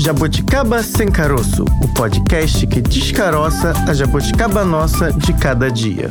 Jabuticaba Sem Caroço, o podcast que descaroça a jabuticaba nossa de cada dia.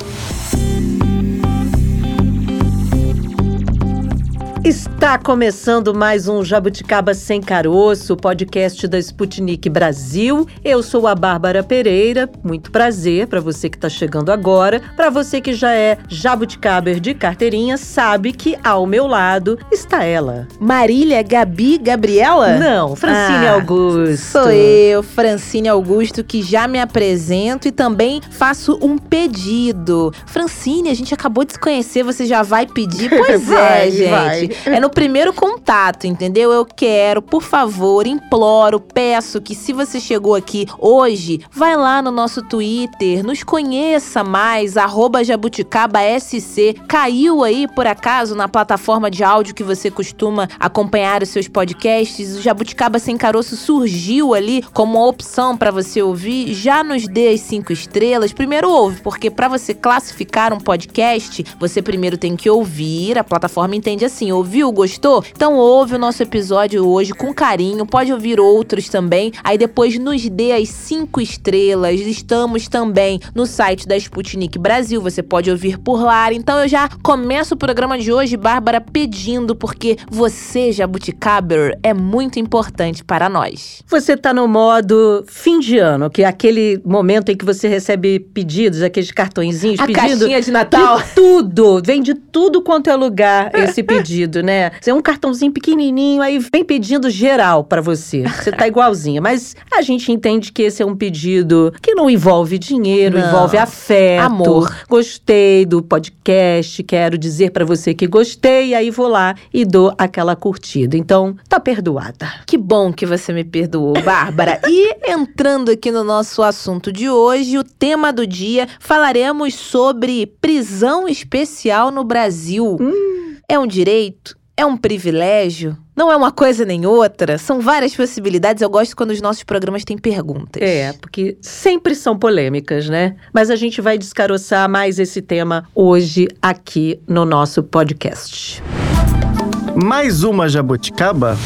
Está começando mais um Jabuticaba Sem Caroço, podcast da Sputnik Brasil. Eu sou a Bárbara Pereira, muito prazer para você que está chegando agora. Para você que já é jabuticaber de carteirinha, sabe que ao meu lado está ela. Marília Gabi Gabriela? Não, Francine Augusto. Sou eu, Francine Augusto, que já me apresento e também faço um pedido. Francine, a gente acabou de se conhecer, você já vai pedir? Pois Vai, gente. vai. É no primeiro contato, entendeu? Eu quero, por favor, imploro, peço que se você chegou aqui hoje, vai lá no nosso Twitter, nos conheça mais, @jabuticabasc. Caiu aí, por acaso, na plataforma de áudio que você costuma acompanhar os seus podcasts? O Jabuticaba Sem Caroço surgiu ali como uma opção para você ouvir. Já nos dê as 5 estrelas. Primeiro ouve, porque para você classificar um podcast, você primeiro tem que ouvir. A plataforma entende assim, ouviu, gostou? Então ouve o nosso episódio hoje com carinho, pode ouvir outros também, aí depois nos dê as 5 estrelas. Estamos também no site da Sputnik Brasil, você pode ouvir por lá. Então eu já começo o programa de hoje, Bárbara, pedindo, porque você, jabuticaber, é muito importante para nós. Você tá no modo fim de ano, que é aquele momento em que você recebe pedidos, aqueles cartõezinhos A pedindo caixinha de Natal. de tudo, vem de tudo quanto é lugar esse pedido, né? É um cartãozinho pequenininho, aí vem pedindo geral pra você. Você tá igualzinha. Mas a gente entende que esse é um pedido que não envolve dinheiro, Não. envolve afeto. Amor. Gostei do podcast, quero dizer pra você que gostei, e aí vou lá e dou aquela curtida. Então, tá perdoada. Que bom que você me perdoou, Bárbara. E entrando aqui no nosso assunto de hoje, o tema do dia, falaremos sobre prisão especial no Brasil. É um direito? É um privilégio? Não é uma coisa nem outra? São várias possibilidades. Eu gosto quando os nossos programas têm perguntas. É, porque sempre são polêmicas, né? Mas a gente vai descaroçar mais esse tema hoje aqui no nosso podcast. Mais uma jabuticaba?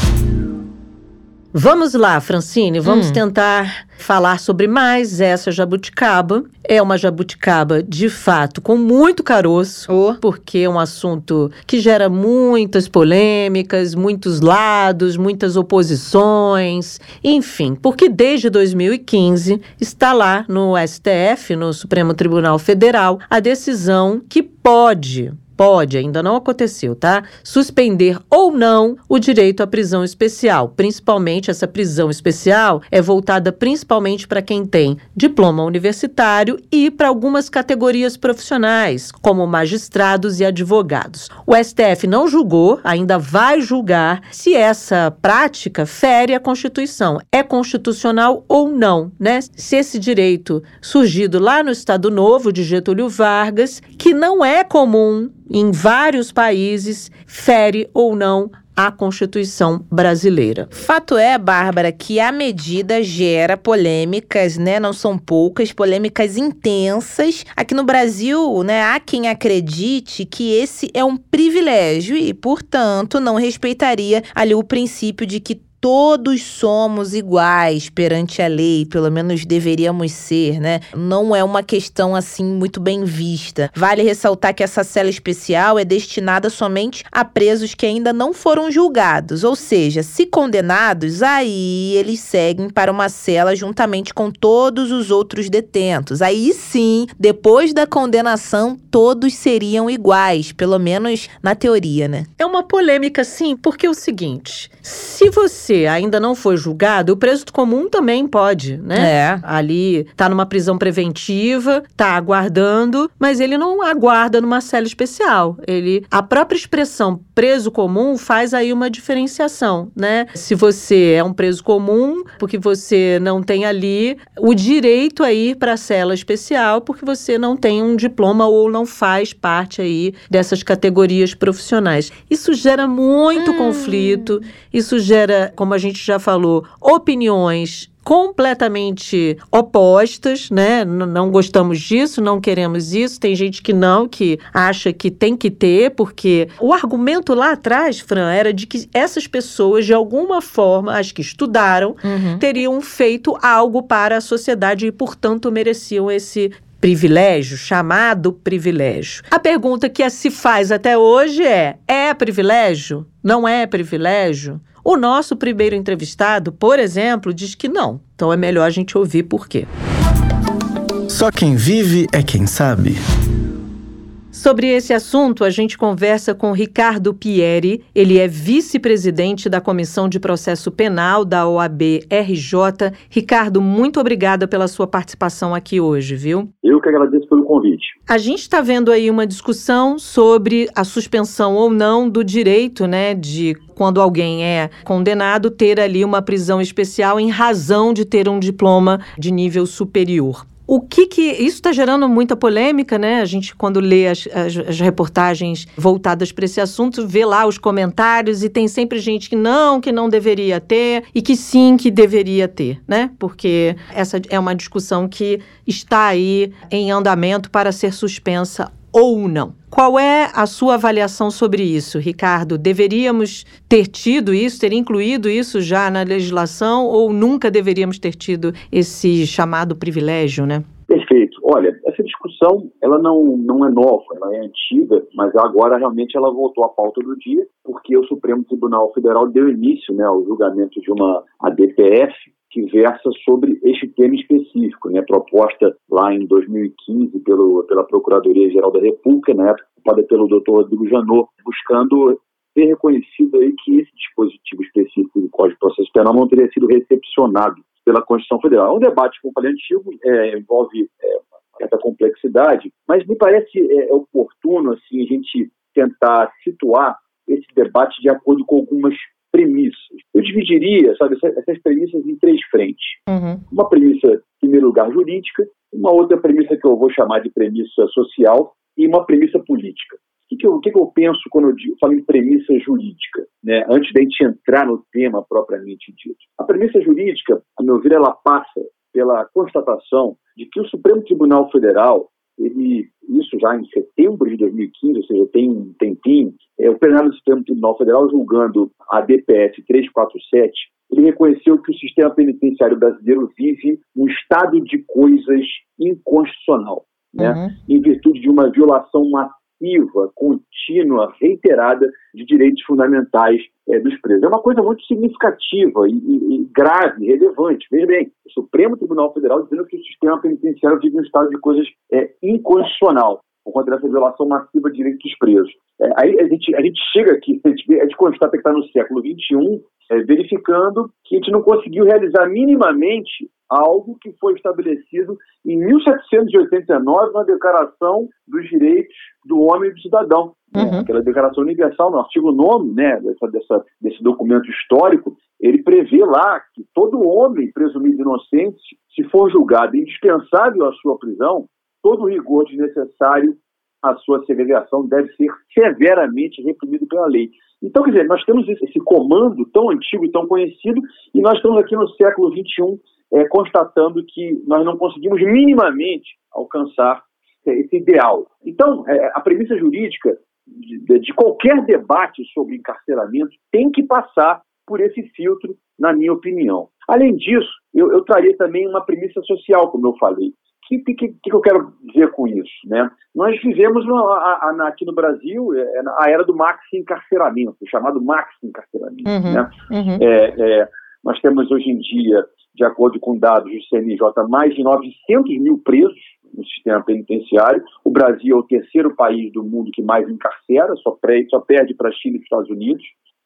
Vamos lá, Francine, vamos tentar falar sobre mais essa jabuticaba. É uma jabuticaba, de fato, com muito caroço, porque é um assunto que gera muitas polêmicas, muitos lados, muitas oposições, enfim, porque desde 2015 está lá no STF, no Supremo Tribunal Federal, a decisão que pode, ainda não aconteceu, tá? Suspender ou não o direito à prisão especial. Principalmente, essa prisão especial é voltada principalmente para quem tem diploma universitário e para algumas categorias profissionais, como magistrados e advogados. O STF não julgou, ainda vai julgar se essa prática fere a Constituição. É constitucional ou não, né? Se esse direito surgido lá no Estado Novo de Getúlio Vargas, que não é comum em vários países, fere ou não a Constituição brasileira. Fato é, Bárbara, que a medida gera polêmicas, né? Não são poucas, polêmicas intensas. Aqui no Brasil, né, há quem acredite que esse é um privilégio e, portanto, não respeitaria ali o princípio de que todos somos iguais perante a lei, pelo menos deveríamos ser, né? Não é uma questão assim muito bem vista. Vale ressaltar que essa cela especial é destinada somente a presos que ainda não foram julgados, ou seja, se condenados, aí eles seguem para uma cela juntamente com todos os outros detentos. Aí sim, depois da condenação, todos seriam iguais, pelo menos na teoria, né? É uma polêmica, sim, porque é o seguinte, se você ainda não foi julgado, o preso comum também pode, né? Ali tá numa prisão preventiva, tá aguardando, mas ele não aguarda numa cela especial. A própria expressão preso comum faz aí uma diferenciação, né? Se você é um preso comum, porque você não tem ali o direito a ir para a cela especial, porque você não tem um diploma ou não faz parte aí dessas categorias profissionais. Isso gera muito conflito, isso gera, como a gente já falou, opiniões completamente opostas, né? Não gostamos disso, não queremos isso. Tem gente que não, que acha que tem que ter, porque o argumento lá atrás, Fran, era de que essas pessoas, de alguma forma, as que estudaram, teriam feito algo para a sociedade e, portanto, mereciam esse privilégio, chamado privilégio. A pergunta que se faz até hoje é privilégio? Não é privilégio? O nosso primeiro entrevistado, por exemplo, diz que não. Então é melhor a gente ouvir por quê. Só quem vive é quem sabe. Sobre esse assunto, a gente conversa com Ricardo Pieri. Ele é vice-presidente da Comissão de Processo Penal da OAB-RJ. Ricardo, muito obrigada pela sua participação aqui hoje, viu? Eu que agradeço pelo convite. A gente está vendo aí uma discussão sobre a suspensão ou não do direito, né, de quando alguém é condenado ter ali uma prisão especial em razão de ter um diploma de nível superior. O que isso está gerando muita polêmica, né? A gente, quando lê as reportagens voltadas para esse assunto, vê lá os comentários e tem sempre gente que não deveria ter e que sim, que deveria ter, né? Porque essa é uma discussão que está aí em andamento para ser suspensa ou não. Qual é a sua avaliação sobre isso, Ricardo? Deveríamos ter tido isso, ter incluído isso já na legislação ou nunca deveríamos ter tido esse chamado privilégio, né? Perfeito. Olha, essa discussão, ela não é nova, ela é antiga, mas agora realmente ela voltou à pauta do dia, porque o Supremo Tribunal Federal deu início, né, ao julgamento de uma ADPF, que versa sobre este tema específico, né, proposta lá em 2015 pela Procuradoria-Geral da República, na época ocupada pelo Dr. Rodrigo Janot, buscando ter reconhecido aí que esse dispositivo específico do Código de Processo Penal não teria sido recepcionado pela Constituição Federal. É um debate, como falei, antigo, envolve certa complexidade, mas me parece oportuno assim, a gente tentar situar esse debate de acordo com algumas premissas. Eu dividiria, essas premissas em três frentes. Uma premissa, em primeiro lugar, jurídica, uma outra premissa que eu vou chamar de premissa social e uma premissa política. O que eu penso quando eu falo em premissa jurídica, né, antes da gente entrar no tema propriamente dito? A premissa jurídica, a meu ver, ela passa pela constatação de que o Supremo Tribunal Federal, isso já em setembro de 2015, ou seja, tem um tempinho, o plenário do Supremo Tribunal Federal, julgando a DPF 347, ele reconheceu que o sistema penitenciário brasileiro vive um estado de coisas inconstitucional, né, em virtude de uma violação massiva, contínua, reiterada de direitos fundamentais dos presos. É uma coisa muito significativa e grave, relevante. Veja bem, o Supremo Tribunal Federal dizendo que o sistema penitenciário vive um estado de coisas inconstitucional, por conta dessa violação massiva de direitos dos presos. Aí a gente chega aqui, a gente constata que está no século XXI, verificando que a gente não conseguiu realizar minimamente algo que foi estabelecido em 1789 na Declaração dos Direitos do Homem e do Cidadão. Aquela Declaração Universal, no artigo 9, né, desse documento histórico, ele prevê lá que todo homem presumido inocente, se for julgado indispensável à sua prisão, todo rigor desnecessário à sua segregação deve ser severamente reprimido pela lei. Então, quer dizer, nós temos esse comando tão antigo e tão conhecido, e nós estamos aqui no século XXI constatando que nós não conseguimos minimamente alcançar esse ideal. Então, a premissa jurídica de qualquer debate sobre encarceramento tem que passar por esse filtro, na minha opinião. Além disso, eu traria também uma premissa social, como eu falei. O que eu quero dizer com isso, né? Nós vivemos aqui no Brasil a era do maxi-encarceramento, o chamado maxi-encarceramento. Né? Nós temos hoje em dia, de acordo com dados do CNJ, mais de 900 mil presos no sistema penitenciário. O Brasil é o terceiro país do mundo que mais encarcera, só perde para a China e os Estados Unidos.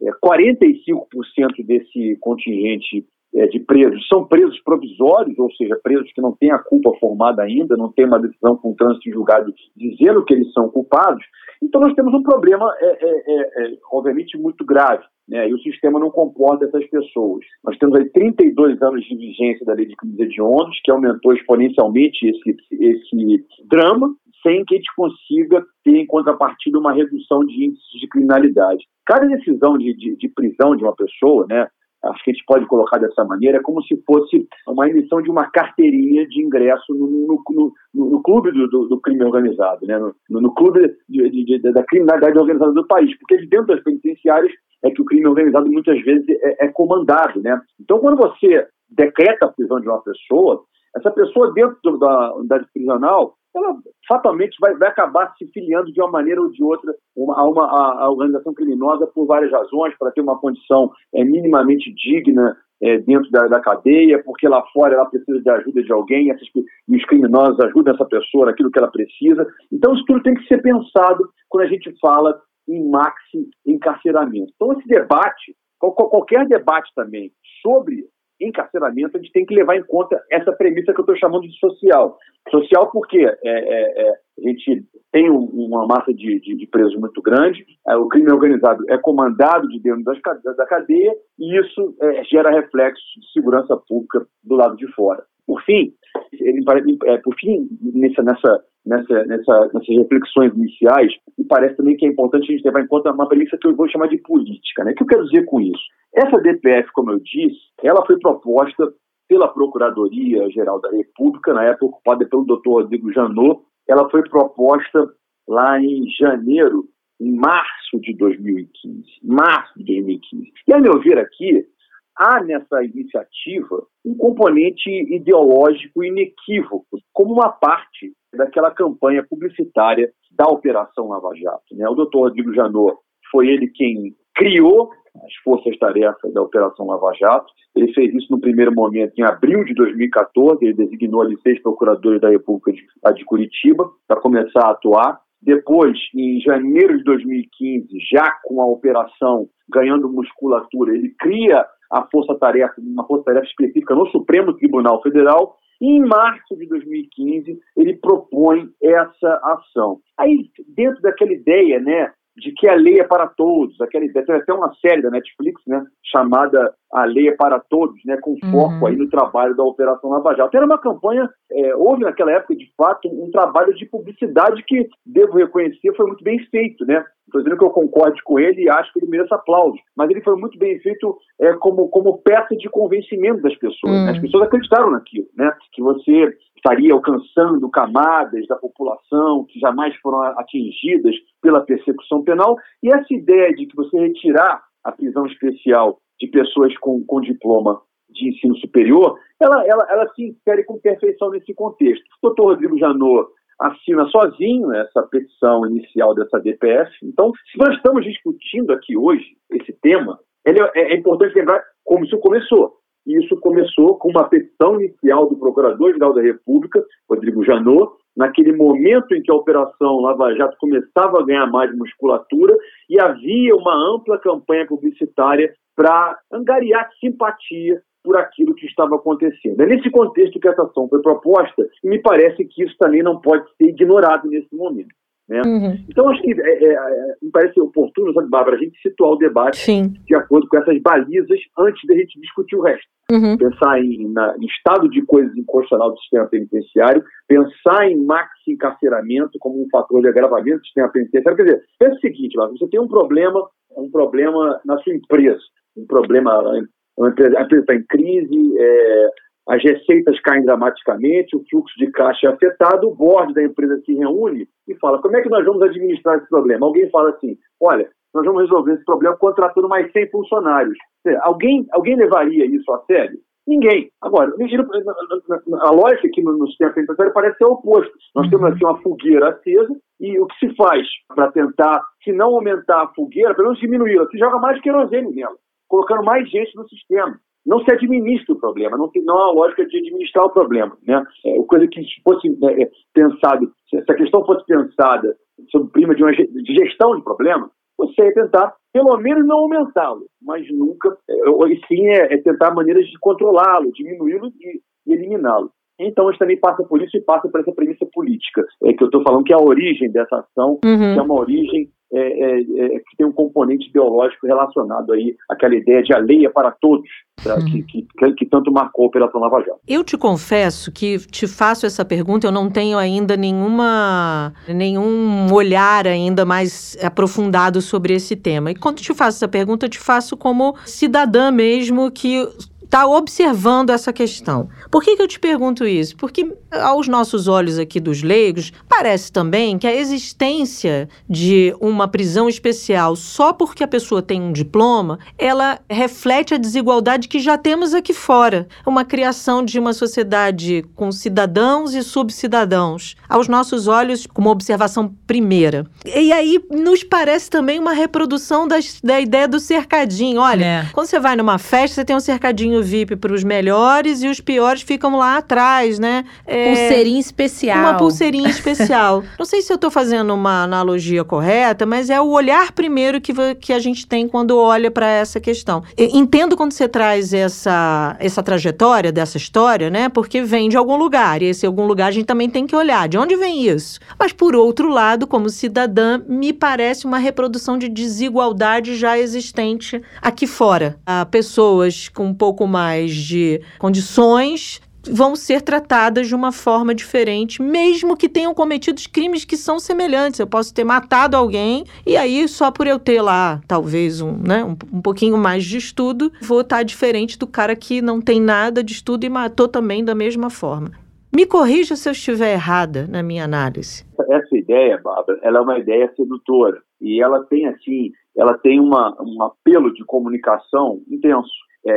45% desse contingente de presos são presos provisórios, ou seja, presos que não têm a culpa formada ainda, não tem uma decisão com trânsito julgado dizendo que eles são culpados. Então nós temos um problema, obviamente, muito grave, né? E o sistema não comporta essas pessoas. Nós temos aí 32 anos de vigência da Lei de Crimes Hediondos, que aumentou exponencialmente esse drama, sem que a gente consiga ter em contrapartida uma redução de índices de criminalidade. Cada decisão de prisão de uma pessoa, né, acho que a gente pode colocar dessa maneira, é como se fosse uma emissão de uma carteirinha de ingresso no clube do crime organizado, né? no clube da criminalidade organizada do país, porque dentro das penitenciárias é que o crime organizado muitas vezes é comandado, né? Então, quando você decreta a prisão de uma pessoa, essa pessoa dentro da unidade prisional, ela fatalmente vai acabar se filiando de uma maneira ou de outra a uma organização criminosa por várias razões, para ter uma condição minimamente digna dentro da cadeia, porque lá fora ela precisa de ajuda de alguém e os criminosos ajudam essa pessoa naquilo que ela precisa. Então isso tudo tem que ser pensado quando a gente fala em maxi-encarceramento. Então esse debate, qualquer debate também sobre encarceramento, a gente tem que levar em conta essa premissa que eu estou chamando de social. Social porque a gente tem uma massa de presos muito grande, o crime organizado é comandado de dentro da cadeia e isso gera reflexos de segurança pública do lado de fora. Por fim, nessas reflexões iniciais, me parece também que é importante a gente levar em conta uma premissa que eu vou chamar de política, né? O que eu quero dizer com isso? Essa DPF, como eu disse, ela foi proposta pela Procuradoria-Geral da República, na época ocupada pelo Dr. Rodrigo Janot. Ela foi proposta lá em março de 2015. E, a meu ver aqui, há nessa iniciativa um componente ideológico inequívoco, como uma parte daquela campanha publicitária da Operação Lava Jato, né? O Dr. Rodrigo Janot foi ele quem criou as forças-tarefas da Operação Lava Jato. Ele fez isso no primeiro momento em abril de 2014, ele designou ali 6 procuradores da República de Curitiba para começar a atuar. Depois, em janeiro de 2015, já com a operação ganhando musculatura, ele cria a força-tarefa, uma força-tarefa específica no Supremo Tribunal Federal. E em março de 2015, ele propõe essa ação. Aí, dentro daquela ideia, né, de que a lei é para todos, aquela ideia, tem até uma série da Netflix, né, chamada A Lei é para Todos, né, com foco aí no trabalho da Operação Lava Jato. Era uma campanha, houve naquela época, de fato, um trabalho de publicidade que, devo reconhecer, foi muito bem feito, né? Estou dizendo que eu concorde com ele e acho que ele merece aplausos, mas ele foi muito bem feito como peça de convencimento das pessoas. Né? As pessoas acreditaram naquilo, né? Que você estaria alcançando camadas da população que jamais foram atingidas pela persecução penal, e essa ideia de que você retirar a prisão especial de pessoas com diploma de ensino superior, ela se insere com perfeição nesse contexto. O doutor Rodrigo Janot assina sozinho essa petição inicial dessa DPF. Então, se nós estamos discutindo aqui hoje esse tema, é importante lembrar como isso começou. E isso começou com uma petição inicial do Procurador-Geral da República, Rodrigo Janot, naquele momento em que a Operação Lava Jato começava a ganhar mais musculatura e havia uma ampla campanha publicitária para angariar simpatia por aquilo que estava acontecendo. É nesse contexto que essa ação foi proposta e me parece que isso também não pode ser ignorado nesse momento. Né? Então, acho que me parece oportuno, sabe, Bárbara, a gente situar o debate de acordo com essas balizas antes da gente discutir o resto. Pensar em estado de coisas inconstitucional do sistema penitenciário, pensar em maxi-encarceramento como um fator de agravamento do sistema penitenciário. Quer dizer, pensa o seguinte, Bárbara, você tem um problema na sua empresa, a empresa está em crise, as receitas caem dramaticamente, o fluxo de caixa é afetado, o board da empresa se reúne e fala, como é que nós vamos administrar esse problema? Alguém fala assim, olha, nós vamos resolver esse problema contratando mais 100 funcionários. Alguém levaria isso a sério? Ninguém. Agora, a lógica aqui no sistema penitenciário parece ser o oposto. Nós temos aqui uma fogueira acesa e o que se faz para tentar, se não aumentar a fogueira, pelo menos diminuí-la, se joga mais querosene nela, colocando mais gente no sistema. Não se administra o problema, não há uma lógica de administrar o problema. Né? Coisa que fosse pensado, se a questão fosse pensada sob o prisma de gestão de problema, você ia tentar, pelo menos, não aumentá-lo, mas nunca, e sim tentar maneiras de controlá-lo, diminuí-lo e eliminá-lo. Então, a gente também passa por isso e passa por essa premissa política, que eu estou falando que é a origem dessa ação, que é uma origem que tem um componente ideológico relacionado aí àquela ideia de a lei é para todos, que tanto marcou a Operação Lava Jato. Eu te confesso que te faço essa pergunta, eu não tenho ainda nenhum olhar ainda mais aprofundado sobre esse tema. E quando te faço essa pergunta, eu te faço como cidadã mesmo que está observando essa questão. Por que eu te pergunto isso? Porque aos nossos olhos aqui dos leigos, parece também que a existência de uma prisão especial só porque a pessoa tem um diploma, ela reflete a desigualdade que já temos aqui fora. Uma criação de uma sociedade com cidadãos e subcidadãos. Aos nossos olhos, como observação primeira. E aí, nos parece também uma reprodução da ideia do cercadinho. Olha, quando você vai numa festa, você tem um cercadinho VIP para os melhores e os piores ficam lá atrás, né? Pulseirinha especial. Uma pulseirinha especial. Não sei se eu estou fazendo uma analogia correta, mas é o olhar primeiro que a gente tem quando olha para essa questão. Entendo quando você traz essa trajetória dessa história, né? Porque vem de algum lugar, e esse algum lugar a gente também tem que olhar. De onde vem isso? Mas, por outro lado, como cidadã, me parece uma reprodução de desigualdade já existente aqui fora. Há pessoas com um pouco mais de condições vão ser tratadas de uma forma diferente, mesmo que tenham cometido crimes que são semelhantes. Eu posso ter matado alguém e aí, só por eu ter lá, talvez, um pouquinho mais de estudo, vou estar diferente do cara que não tem nada de estudo e matou também da mesma forma. Me corrija se eu estiver errada na minha análise. Essa ideia, Bárbara, ela é uma ideia sedutora e ela tem um apelo de comunicação intenso.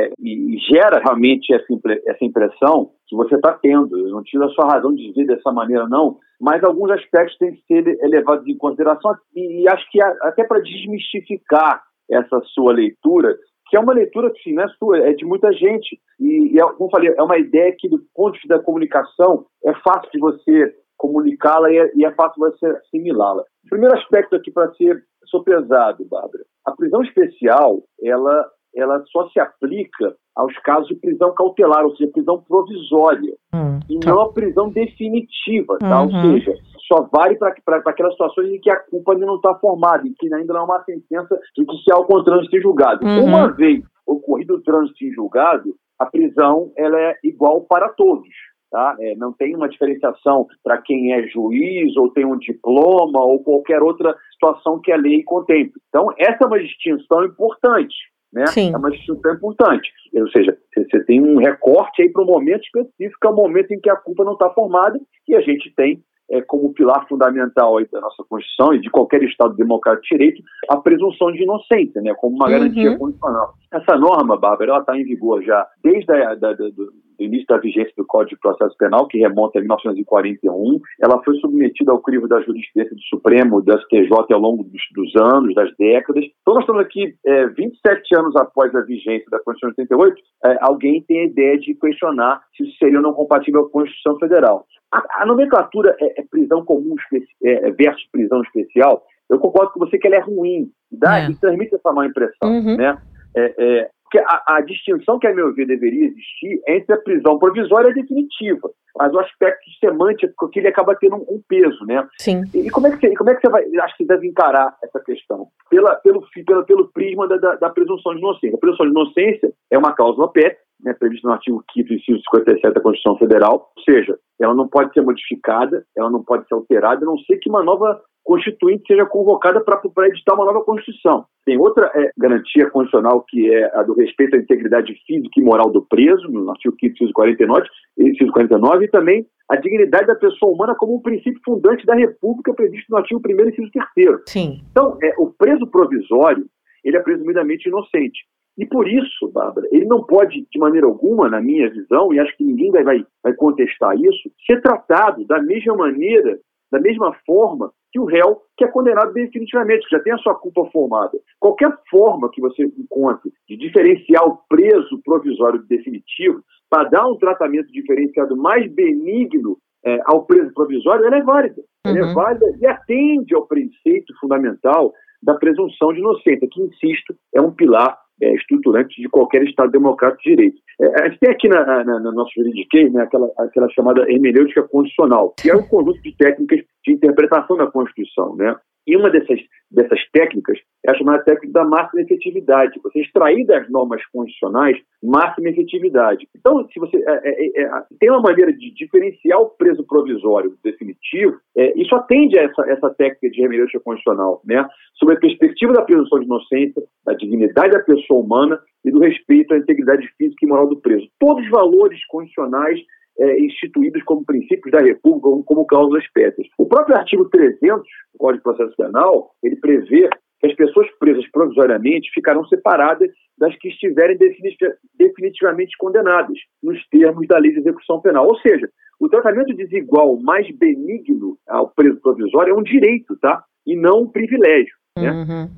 E gera realmente essa impressão que você está tendo. Eu não tiro a sua razão de dizer dessa maneira, não, mas alguns aspectos têm que ser levados em consideração e acho que até para desmistificar essa sua leitura, que é uma leitura que não é sua, é de muita gente. E como eu falei, é uma ideia que, do ponto de vista da comunicação, é fácil de você comunicá-la e é fácil você assimilá-la. O primeiro aspecto aqui para ser sopesado, Bárbara, a prisão especial, ela só se aplica aos casos de prisão cautelar, ou seja, prisão provisória, e não a prisão definitiva, tá? Ou seja, só vale para aquelas situações em que a culpa ainda não está formada, em que ainda não há uma sentença judicial com o trânsito em julgado. Uma vez ocorrido o trânsito em julgado, a prisão ela é igual para todos. Tá? Não tem uma diferenciação para quem é juiz ou tem um diploma ou qualquer outra situação que a lei contemple. Então, essa é uma distinção importante. Né? Sim. É uma distinção importante. Ou seja, você tem um recorte aí para um momento específico, é o momento em que a culpa não está formada, e a gente tem como pilar fundamental aí da nossa Constituição e de qualquer Estado democrático de direito a presunção de inocência, né? Como uma garantia constitucional. Essa norma, Bárbara, ela está em vigor já desde do início da vigência do Código de Processo Penal, que remonta a 1941. Ela foi submetida ao crivo da jurisprudência do Supremo, do STJ, ao longo dos anos, das décadas. Então, nós estamos aqui, 27 anos após a vigência da Constituição de 88, alguém tem a ideia de questionar se isso seria ou não compatível com a Constituição Federal. A nomenclatura prisão comum versus prisão especial, eu concordo com você que ela é ruim, e transmite essa má impressão, né? Porque a distinção que, a meu ver, deveria existir é entre a prisão provisória e a definitiva. Mas o aspecto semântico que ele acaba tendo um peso, né? Sim. E como é que você vai, acho que você deve encarar essa questão? Pelo prisma da presunção de inocência. A presunção de inocência é uma cláusula PET, né, prevista no artigo 5º, inciso 57 da Constituição Federal, ou seja, ela não pode ser modificada, ela não pode ser alterada, a não ser que uma nova Constituinte seja convocada para editar uma nova Constituição. Tem outra garantia constitucional, que é a do respeito à integridade física e moral do preso, no artigo 5º, inciso 49, e também a dignidade da pessoa humana como um princípio fundante da República, previsto no artigo 1º, inciso 3º. Sim. Então, o preso provisório, ele é presumidamente inocente. E por isso, Bárbara, ele não pode, de maneira alguma, na minha visão, e acho que ninguém vai contestar isso, ser tratado da mesma maneira, da mesma forma que o réu que é condenado definitivamente, que já tem a sua culpa formada. Qualquer forma que você encontre de diferenciar o preso provisório do definitivo para dar um tratamento diferenciado mais benigno ao preso provisório, ela é válida. Ela é válida e atende ao preceito fundamental da presunção de inocência, que, insisto, é um pilar estruturante de qualquer Estado democrático de direito. A gente tem aqui na nossa juridiquês, né, aquela chamada hermenêutica constitucional, que é um conjunto de técnicas de interpretação da Constituição, né? E uma dessas técnicas é a chamada técnica da máxima efetividade. Você extrair das normas constitucionais máxima efetividade. Então, se você tem uma maneira de diferenciar o preso provisório do definitivo, isso atende a essa técnica de hermenêutica constitucional, né? Sob a perspectiva da presunção de inocência, da dignidade da pessoa humana e do respeito à integridade física e moral do preso. Todos os valores constitucionais instituídos como princípios da República, como cláusulas pétreas. O próprio artigo 300 do Código de Processo Penal, ele prevê que as pessoas presas provisoriamente ficarão separadas das que estiverem definitivamente condenadas, nos termos da Lei de Execução Penal. Ou seja, o tratamento desigual mais benigno ao preso provisório é um direito, tá? E não um privilégio. Né? Uhum.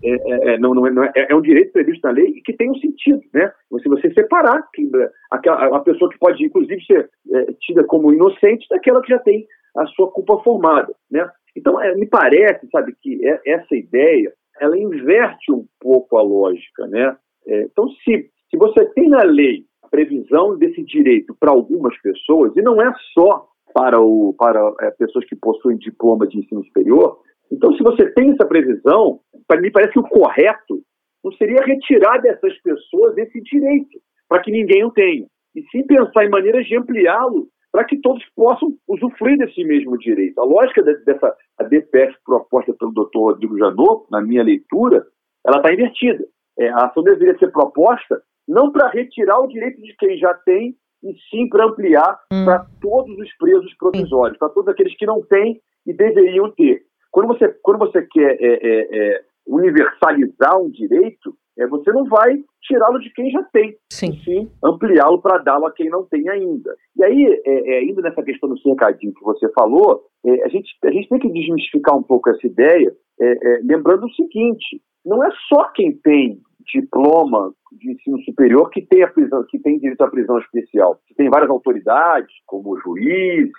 É um direito previsto na lei e que tem um sentido, né? Você separar a pessoa que pode, inclusive, ser tida como inocente daquela que já tem a sua culpa formada, né? Então, me parece, sabe, que essa ideia, ela inverte um pouco a lógica, né? Então, se você tem na lei a previsão desse direito para algumas pessoas, e não é só para pessoas que possuem diploma de ensino superior. Então, se você tem essa previsão, me parece que o correto não seria retirar dessas pessoas esse direito, para que ninguém o tenha, e sim pensar em maneiras de ampliá-lo para que todos possam usufruir desse mesmo direito. A lógica dessa DPF proposta pelo doutor Rodrigo Janot, na minha leitura, ela está invertida. A ação deveria ser proposta não para retirar o direito de quem já tem, e sim para ampliar para todos os presos provisórios, para todos aqueles que não têm e deveriam ter. Quando você quer universalizar um direito, você não vai tirá-lo de quem já tem, sim ampliá-lo para dá-lo a quem não tem ainda. E aí, ainda nessa questão do cercadinho que você falou, a gente tem que desmistificar um pouco essa ideia, lembrando o seguinte: não é só quem tem diploma de ensino superior que tem direito à prisão especial. Tem várias autoridades, como juízes,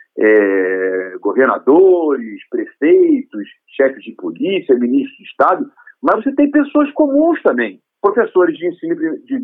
governadores, prefeitos, chefes de polícia, ministros de Estado, mas você tem pessoas comuns também. Professores de ensino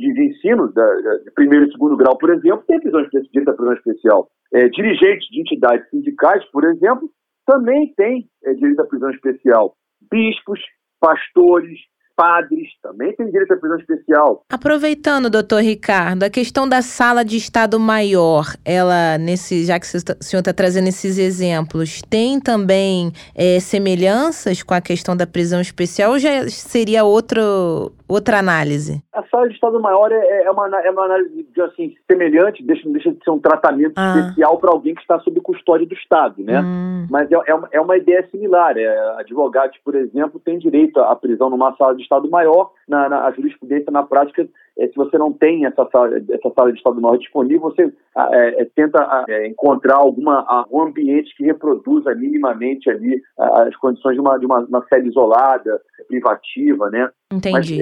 de primeiro e segundo grau, por exemplo, têm direito à prisão especial. Dirigentes de entidades sindicais, por exemplo, também têm direito à prisão especial. Bispos, pastores, padres também têm direito à prisão especial. Aproveitando, doutor Ricardo, a questão da sala de Estado Maior, já que o senhor está trazendo esses exemplos, tem também semelhanças com a questão da prisão especial ou já seria outra análise? A sala de Estado Maior é uma análise assim, semelhante, não deixa de ser um tratamento especial para alguém que está sob custódia do Estado, né? Mas é uma ideia similar. Advogados, por exemplo, têm direito à prisão numa sala de Estado Maior. A jurisprudência, na prática, se você não tem essa sala de Estado Maior disponível, você tenta encontrar algum ambiente que reproduza minimamente ali as condições de uma sede isolada, privativa, né? Entendi.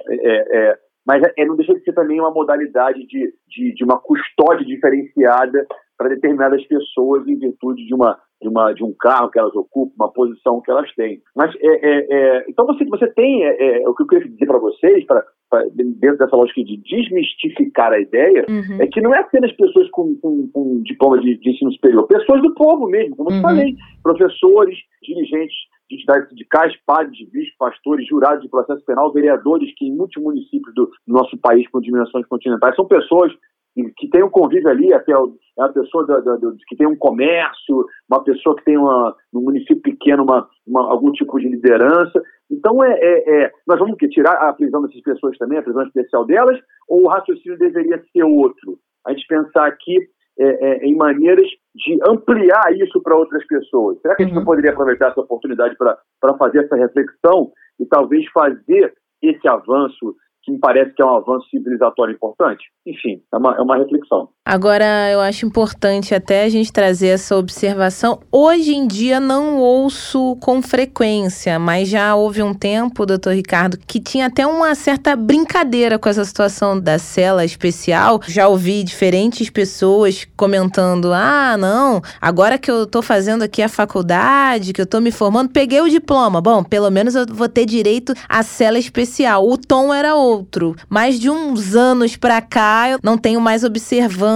Mas não deixa de ser também uma modalidade de uma custódia diferenciada para determinadas pessoas em virtude de um cargo que elas ocupam, uma posição que elas têm. Mas então você tem o que eu queria dizer para vocês, dentro dessa lógica de desmistificar a ideia, é que não é apenas pessoas com diploma de ensino superior, pessoas do povo mesmo, como eu falei, professores, dirigentes de entidades sindicais, padres, bispos, pastores, jurados de processo penal, vereadores que em muitos municípios do nosso país com dimensões continentais são pessoas que tem um convívio ali, até uma pessoa que tem um comércio, uma pessoa que tem num município pequeno algum tipo de liderança. Então, nós vamos tirar a prisão dessas pessoas também, a prisão especial delas, ou o raciocínio deveria ser outro? A gente pensar aqui em maneiras de ampliar isso para outras pessoas. Será que a gente não poderia aproveitar essa oportunidade para fazer essa reflexão e talvez fazer esse avanço que me parece que é um avanço civilizatório importante? Enfim, é uma reflexão. Agora, eu acho importante até a gente trazer essa observação. Hoje em dia não ouço com frequência, mas já houve um tempo, doutor Ricardo, que tinha até uma certa brincadeira com essa situação da cela especial. Já ouvi diferentes pessoas comentando, não, agora que eu tô fazendo aqui a faculdade, que eu tô me formando, peguei o diploma. Bom, pelo menos eu vou ter direito à cela especial. O tom era outro. Mais de uns anos pra cá, eu não tenho mais observando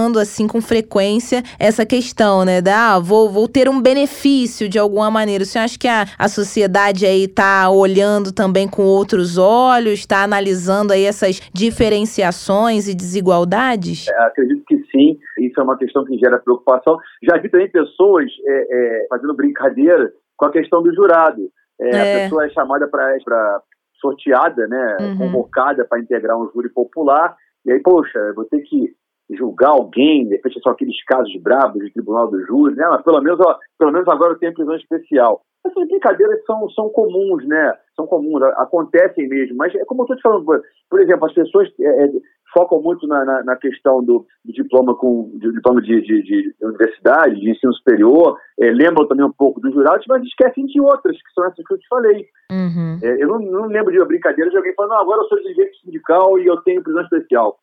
escutando assim com frequência essa questão, né, vou ter um benefício de alguma maneira. Você acha que a sociedade aí tá olhando também com outros olhos, está analisando aí essas diferenciações e desigualdades? Acredito que sim, isso é uma questão que gera preocupação. Já vi também pessoas fazendo brincadeira com a questão do jurado. A pessoa é chamada para sorteada, né, convocada para integrar um júri popular, e aí, poxa, eu vou ter que julgar alguém, de repente são aqueles casos brabos de tribunal do júri, né, mas pelo menos agora eu tenho prisão especial. Essas brincadeiras são comuns, né, são comuns, acontecem mesmo, mas é como eu estou te falando, por exemplo, as pessoas focam muito na questão do diploma de universidade, de ensino superior, lembram também um pouco dos jurados, mas esquecem de outras, que são essas que eu te falei. Eu não lembro de uma brincadeira de alguém falando, não, agora eu sou dirigente sindical e eu tenho prisão especial.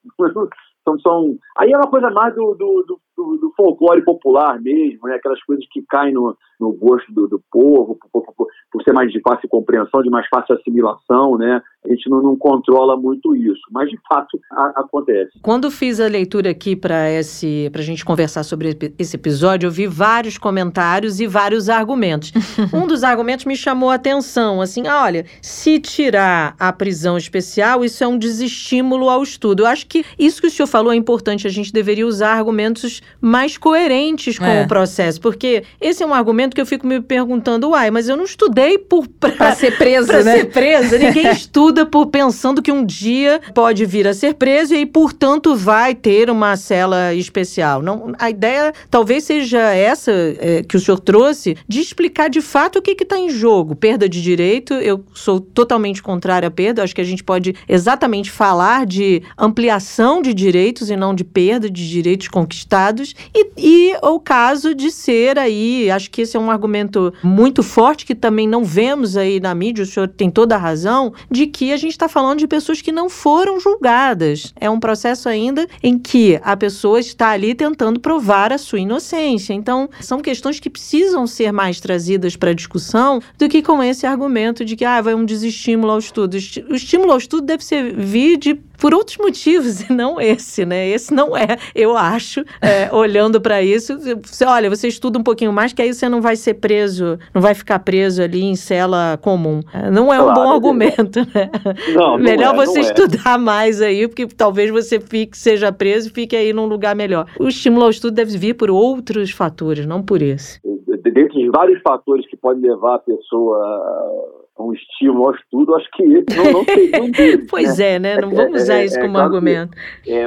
Aí é uma coisa mais do folclore popular mesmo, né? Aquelas coisas que caem no gosto do povo, por ser mais de fácil compreensão, de mais fácil assimilação, né? A gente não controla muito isso, mas de fato acontece. Quando fiz a leitura aqui para a gente conversar sobre esse episódio, eu vi vários comentários e vários argumentos. Um dos argumentos me chamou a atenção, assim, olha, se tirar a prisão especial, isso é um desestímulo ao estudo. Eu acho que isso que o senhor falou é importante, a gente deveria usar argumentos mais coerentes com o processo, porque esse é um argumento que eu fico me perguntando, mas eu não estudei para ser presa, né? Ser presa, ninguém estuda pensando que um dia pode vir a ser preso e, portanto, vai ter uma cela especial. Não, a ideia talvez seja essa que o senhor trouxe, de explicar de fato o que está em jogo. Perda de direito, eu sou totalmente contrária à perda, acho que a gente pode exatamente falar de ampliação de direitos e não de perda de direitos conquistados, e o caso de ser aí, acho que esse é um argumento muito forte que também não vemos aí na mídia, o senhor tem toda a razão, de que a gente está falando de pessoas que não foram julgadas. É um processo ainda em que a pessoa está ali tentando provar a sua inocência. Então, são questões que precisam ser mais trazidas para a discussão do que com esse argumento de que vai um desestímulo ao estudo. O estímulo ao estudo deve vir por outros motivos e não esse, né? Esse não é, eu acho, olhando para isso. Você estuda um pouquinho mais, que aí você não vai ser preso, não vai ficar preso ali em cela comum. Não é um bom argumento, né? Não, melhor você estudar mais aí, porque talvez você seja preso e fique aí num lugar melhor. O estímulo ao estudo deve vir por outros fatores, não por esse. Dentre os vários fatores que podem levar a pessoa a um estímulo ao estudo, acho que esse não seria um deles. Pois né? Não vamos usar isso como argumento.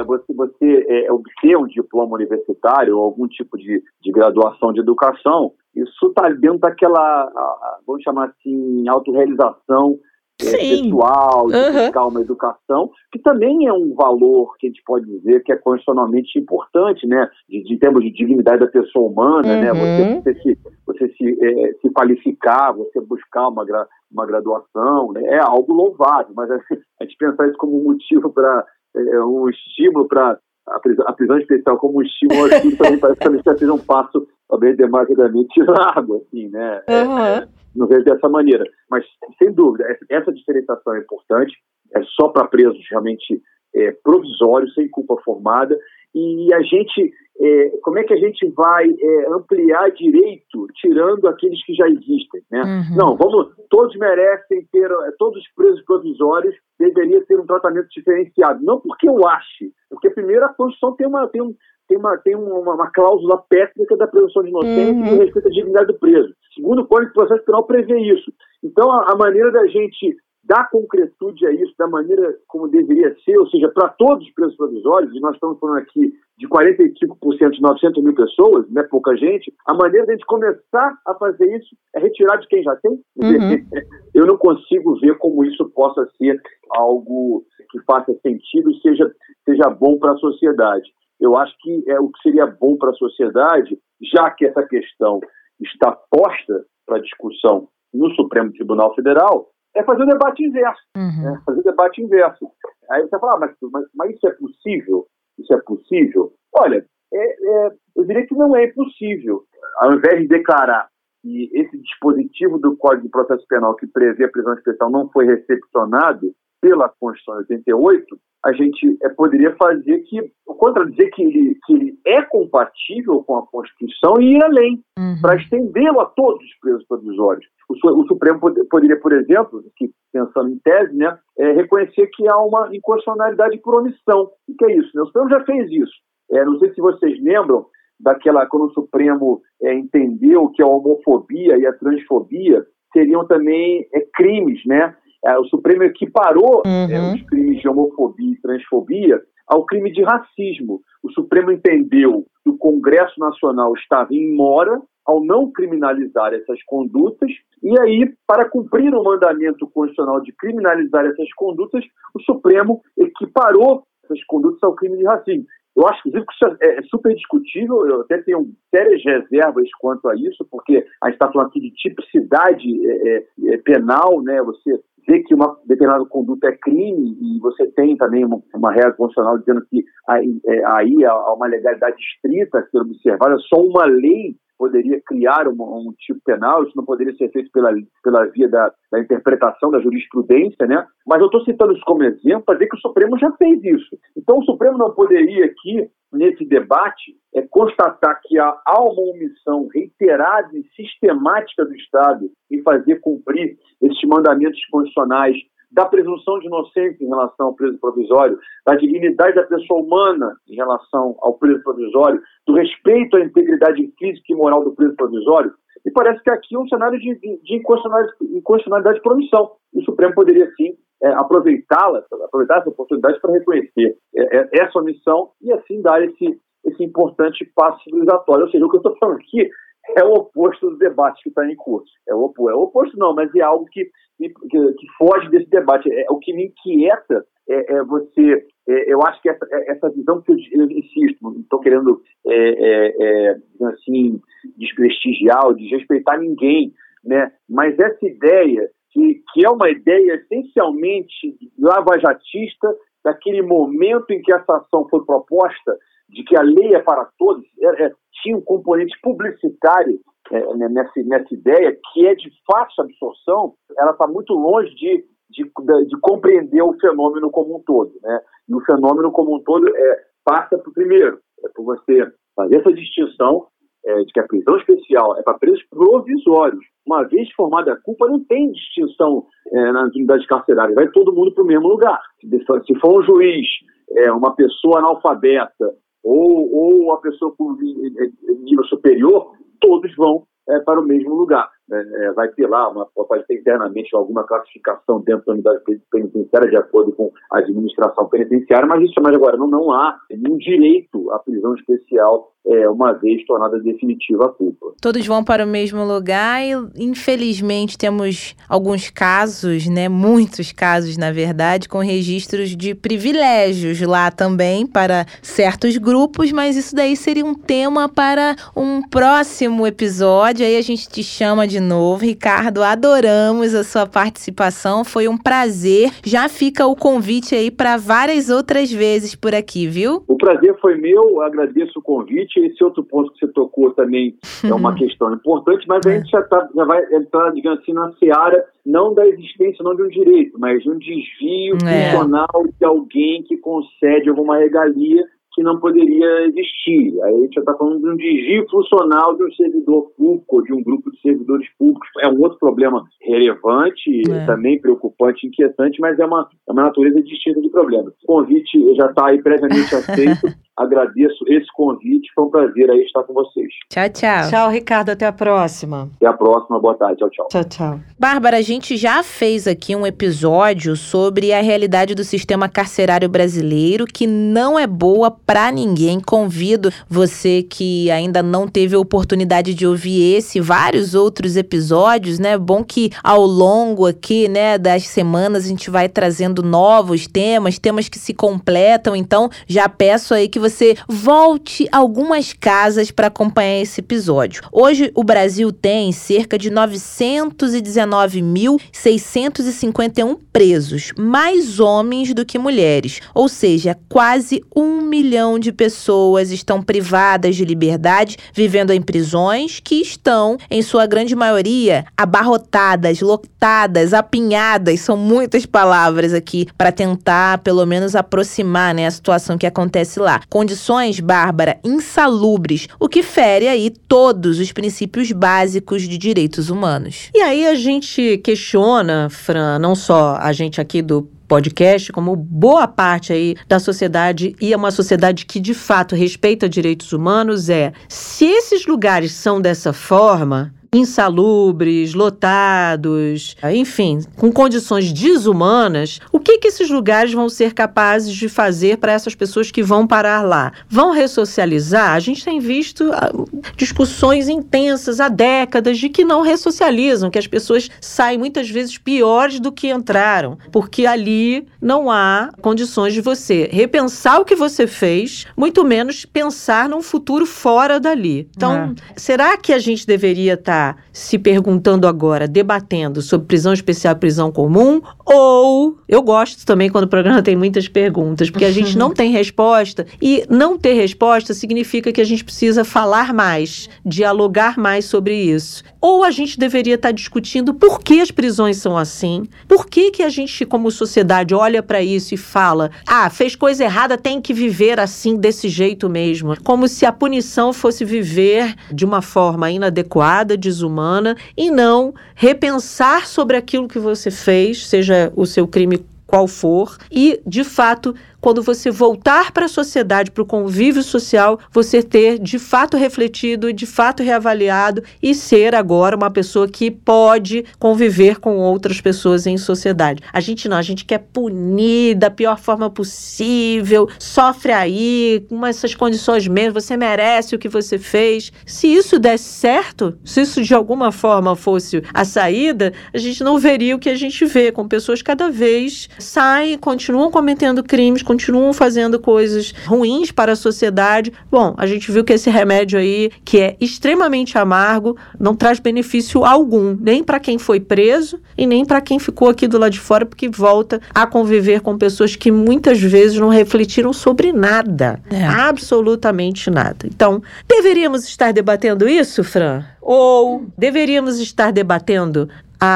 Você obter um diploma universitário ou algum tipo de graduação de educação, isso está dentro daquela, vamos chamar assim, autorrealização pessoal, de buscar uma educação, que também é um valor que a gente pode dizer que é constitucionalmente importante, né? De termos de dignidade da pessoa humana, né? Você se qualificar, você buscar uma graduação, né? É algo louvável, mas a gente pensar isso como um motivo para um estímulo para a prisão especial como um estímulo ao estudo também parece que a gente fez um passo também demasiadamente largo, assim, né? Não vejo dessa maneira. Mas, sem dúvida, essa diferenciação é importante, é só para presos realmente provisórios, sem culpa formada, e a gente, como é que a gente vai ampliar direito tirando aqueles que já existem, né? Não, todos merecem ter, todos os presos provisórios deveriam ter um tratamento diferenciado, não porque eu ache, porque primeiro a Constituição tem uma cláusula pétrea da presunção de inocência e do respeito à dignidade do preso. Segundo, o Código de Processo Penal prevê isso. Então, a maneira da gente dar concretude a isso, da maneira como deveria ser, ou seja, para todos os presos provisórios, e nós estamos falando aqui de 45% de 900 mil pessoas, não é pouca gente, a maneira de a gente começar a fazer isso é retirar de quem já tem. Eu não consigo ver como isso possa ser algo que faça sentido e seja bom para a sociedade. Eu acho que o que seria bom para a sociedade, já que essa questão está posta para discussão no Supremo Tribunal Federal, é fazer o debate inverso. Fazer o debate inverso. Aí você fala, mas isso é possível? Isso é possível? Olha, eu diria que não é impossível. Ao invés de declarar que esse dispositivo do Código de Processo Penal que prevê a prisão especial não foi recepcionado pela Constituição de 88, a gente poderia fazer que o contradizer que ele é compatível com a Constituição e ir além, para estendê-lo a todos os presos provisórios. O Supremo poderia, por exemplo, pensando em tese, né, reconhecer que há uma inconstitucionalidade por omissão. O que é isso? Né? O Supremo já fez isso. Não sei se vocês lembram quando o Supremo entendeu que a homofobia e a transfobia seriam também crimes, né? O Supremo equiparou os crimes de homofobia e transfobia ao crime de racismo. O Supremo entendeu que o Congresso Nacional estava em mora ao não criminalizar essas condutas, e aí, para cumprir o mandamento constitucional de criminalizar essas condutas, o Supremo equiparou essas condutas ao crime de racismo. Eu acho, inclusive, que isso é super discutível, eu até tenho sérias reservas quanto a isso, porque a gente está falando aqui de tipicidade penal, né? Você vê que uma determinada conduta é crime e você tem também uma regra constitucional dizendo que aí há uma legalidade estrita a ser observada, só uma lei poderia criar um tipo penal, isso não poderia ser feito pela via da interpretação da jurisprudência, né? Mas eu estou citando isso como exemplo para dizer que o Supremo já fez isso. Então o Supremo não poderia aqui, nesse debate, constatar que há uma omissão reiterada e sistemática do Estado em fazer cumprir esses mandamentos constitucionais da presunção de inocência em relação ao preso provisório, da dignidade da pessoa humana em relação ao preso provisório, do respeito à integridade física e moral do preso provisório, e parece que aqui é um cenário de inconstitucionalidade por omissão. O Supremo poderia, sim, aproveitar essa oportunidade para reconhecer essa omissão e, assim, dar esse importante passo civilizatório. Ou seja, o que eu estou falando aqui é o oposto do debate que está em curso. É o oposto não, mas é algo que foge desse debate. O que me inquieta eu acho que essa visão que eu insisto, não estou querendo assim, desprestigiar ou desrespeitar ninguém, né? Mas essa ideia que é uma ideia essencialmente lavajatista, daquele momento em que essa ação foi proposta, de que a lei é para todos, tinha um componente publicitário nessa ideia, que é de fácil absorção, ela está muito longe de compreender o fenômeno como um todo, né? E o fenômeno como um todo passa por, primeiro, por você fazer essa distinção de que a prisão especial é para presos provisórios. Uma vez formada a culpa, não tem distinção nas unidades carcerárias, vai todo mundo para o mesmo lugar. Se for um juiz, uma pessoa analfabeta ou uma pessoa com nível superior, todos vão para o mesmo lugar. Vai ter lá, pode ter internamente alguma classificação dentro da unidade penitenciária de acordo com a administração penitenciária, mas agora não há nenhum direito à prisão especial uma vez tornada definitiva a culpa. Todos vão para o mesmo lugar e, infelizmente, temos alguns casos, né, muitos casos, na verdade, com registros de privilégios lá também para certos grupos, mas isso daí seria um tema para um próximo episódio. Aí a gente te chama de novo. Ricardo, adoramos a sua participação, foi um prazer. Já fica o convite aí para várias outras vezes por aqui, viu? O prazer foi meu, agradeço o convite. Esse outro ponto que você tocou também é uma questão importante, mas a gente já vai entrar, digamos assim, na seara, não da existência, não de um direito, mas de um desvio funcional de alguém que concede alguma regalia que não poderia existir. Aí a gente já está falando de um desvio funcional de um servidor público, de um grupo de servidores públicos. É um outro problema relevante, também preocupante, inquietante, mas é uma natureza distinta do problema. O convite já está aí previamente aceito. Agradeço esse convite, foi um prazer aí estar com vocês. Tchau, tchau. Tchau, Ricardo, até a próxima. Até a próxima, boa tarde, tchau, tchau. Tchau, tchau. Bárbara, a gente já fez aqui um episódio sobre a realidade do sistema carcerário brasileiro, que não é boa pra ninguém. Convido você que ainda não teve a oportunidade de ouvir esse e vários outros episódios, né? Bom que ao longo aqui, né, das semanas a gente vai trazendo novos temas que se completam, então já peço aí que você volte algumas casas para acompanhar esse episódio. Hoje, o Brasil tem cerca de 919.651 presos, mais homens do que mulheres. Ou seja, quase 1 milhão de pessoas estão privadas de liberdade, vivendo em prisões que estão, em sua grande maioria, abarrotadas, lotadas, apinhadas. São muitas palavras aqui para tentar, pelo menos, aproximar, né, a situação que acontece lá. condições, Bárbara, insalubres, o que fere aí todos os princípios básicos de direitos humanos. E aí a gente questiona, Fran, não só a gente aqui do podcast, como boa parte aí da sociedade, e é uma sociedade que de fato respeita direitos humanos, se esses lugares são dessa forma, insalubres, lotados, enfim, com condições desumanas, o que esses lugares vão ser capazes de fazer para essas pessoas que vão parar lá? Vão ressocializar? A gente tem visto discussões intensas há décadas de que não ressocializam, que as pessoas saem muitas vezes piores do que entraram, porque ali não há condições de você repensar o que você fez, muito menos pensar num futuro fora dali. Então, será que a gente deveria estar se perguntando agora, debatendo sobre prisão especial e prisão comum? Ou, eu gosto também quando o programa tem muitas perguntas, porque a gente não tem resposta, e não ter resposta significa que a gente precisa falar mais, dialogar mais sobre isso. Ou a gente deveria estar discutindo por que as prisões são assim, por que a gente, como sociedade, olha para isso e fala, fez coisa errada, tem que viver assim, desse jeito mesmo. Como se a punição fosse viver de uma forma inadequada, desumana, e não repensar sobre aquilo que você fez, seja o seu crime qual for, e, de fato, quando você voltar para a sociedade, para o convívio social, você ter, de fato, refletido, de fato, reavaliado e ser agora uma pessoa que pode conviver com outras pessoas em sociedade. A gente não, a gente quer punir da pior forma possível, sofre aí, com essas condições mesmo, você merece o que você fez. Se isso desse certo, se isso de alguma forma fosse a saída, a gente não veria o que a gente vê, com pessoas cada vez saem, continuam cometendo crimes, continuam fazendo coisas ruins para a sociedade. Bom, a gente viu que esse remédio aí, que é extremamente amargo, não traz benefício algum, nem para quem foi preso e nem para quem ficou aqui do lado de fora, porque volta a conviver com pessoas que muitas vezes não refletiram sobre nada, absolutamente nada. Então, deveríamos estar debatendo isso, Fran? Ou deveríamos estar debatendo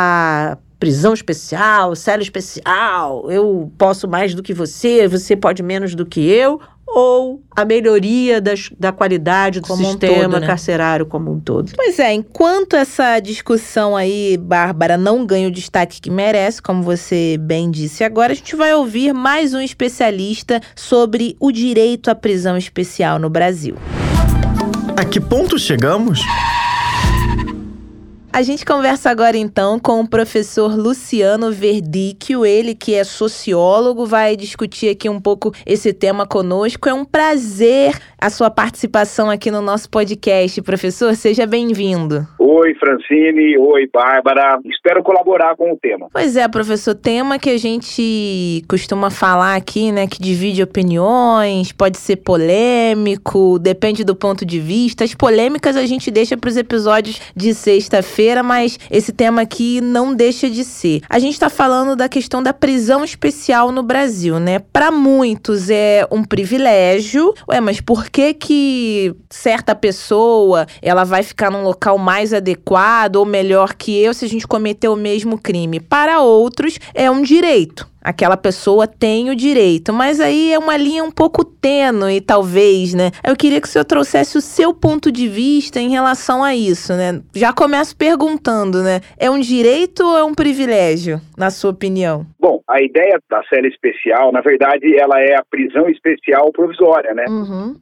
a prisão especial, cela especial, eu posso mais do que você pode menos do que eu, ou a melhoria da qualidade do como sistema todo, carcerário como um todo? Pois é, enquanto essa discussão aí, Bárbara, não ganha o destaque que merece, como você bem disse agora, a gente vai ouvir mais um especialista sobre o direito à prisão especial no Brasil. A que ponto chegamos? A gente conversa agora, então, com o professor Luciano Verdicchio, ele que é sociólogo, vai discutir aqui um pouco esse tema conosco. É um prazer a sua participação aqui no nosso podcast. Professor, seja bem-vindo. Oi, Francine. Oi, Bárbara. Espero colaborar com o tema. Pois é, professor, tema que a gente costuma falar aqui, né, que divide opiniões, pode ser polêmico, depende do ponto de vista. As polêmicas a gente deixa para os episódios de sexta-feira, mas esse tema aqui não deixa de ser. A gente está falando da questão da prisão especial no Brasil, né? Para muitos é um privilégio. Mas por que certa pessoa ela vai ficar num local mais adequado ou melhor que eu se a gente cometer o mesmo crime? Para outros é um direito. Aquela pessoa tem o direito, mas aí é uma linha um pouco tênue, talvez, né? Eu queria que o senhor trouxesse o seu ponto de vista em relação a isso, né? Já começo perguntando, né? É um direito ou é um privilégio, na sua opinião? Bom, a ideia da cela especial, na verdade, ela é a prisão especial provisória, né? Uhum.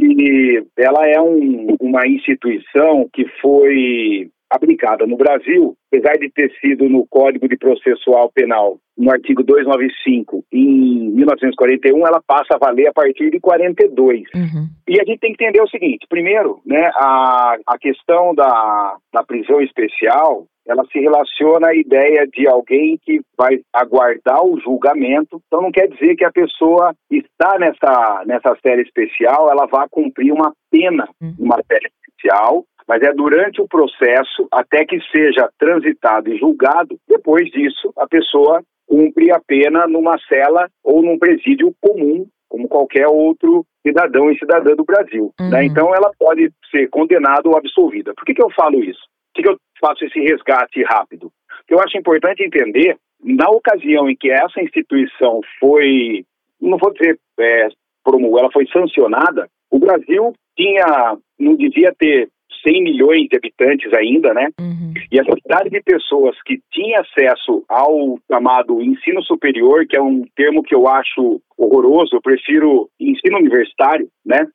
E ela é uma instituição que foi aplicada no Brasil, apesar de ter sido no Código de Processual Penal, no artigo 295, em 1941, ela passa a valer a partir de 42. Uhum. E a gente tem que entender o seguinte, primeiro, né, a questão da prisão especial, ela se relaciona à ideia de alguém que vai aguardar o julgamento. Então não quer dizer que a pessoa está nessa cela especial, ela vai cumprir uma pena numa cela especial, mas é durante o processo, até que seja transitado e julgado. Depois disso, a pessoa cumpre a pena numa cela ou num presídio comum, como qualquer outro cidadão e cidadã do Brasil. Né? Então, ela pode ser condenada ou absolvida. Por que eu falo isso? Por que eu faço esse resgate rápido? Porque eu acho importante entender, na ocasião em que essa instituição foi, não vou dizer ela foi sancionada, o Brasil não devia ter 100 milhões de habitantes ainda, né? E a quantidade de pessoas que tinha acesso ao chamado ensino superior, que é um termo que eu acho horroroso, eu prefiro ensino universitário, né?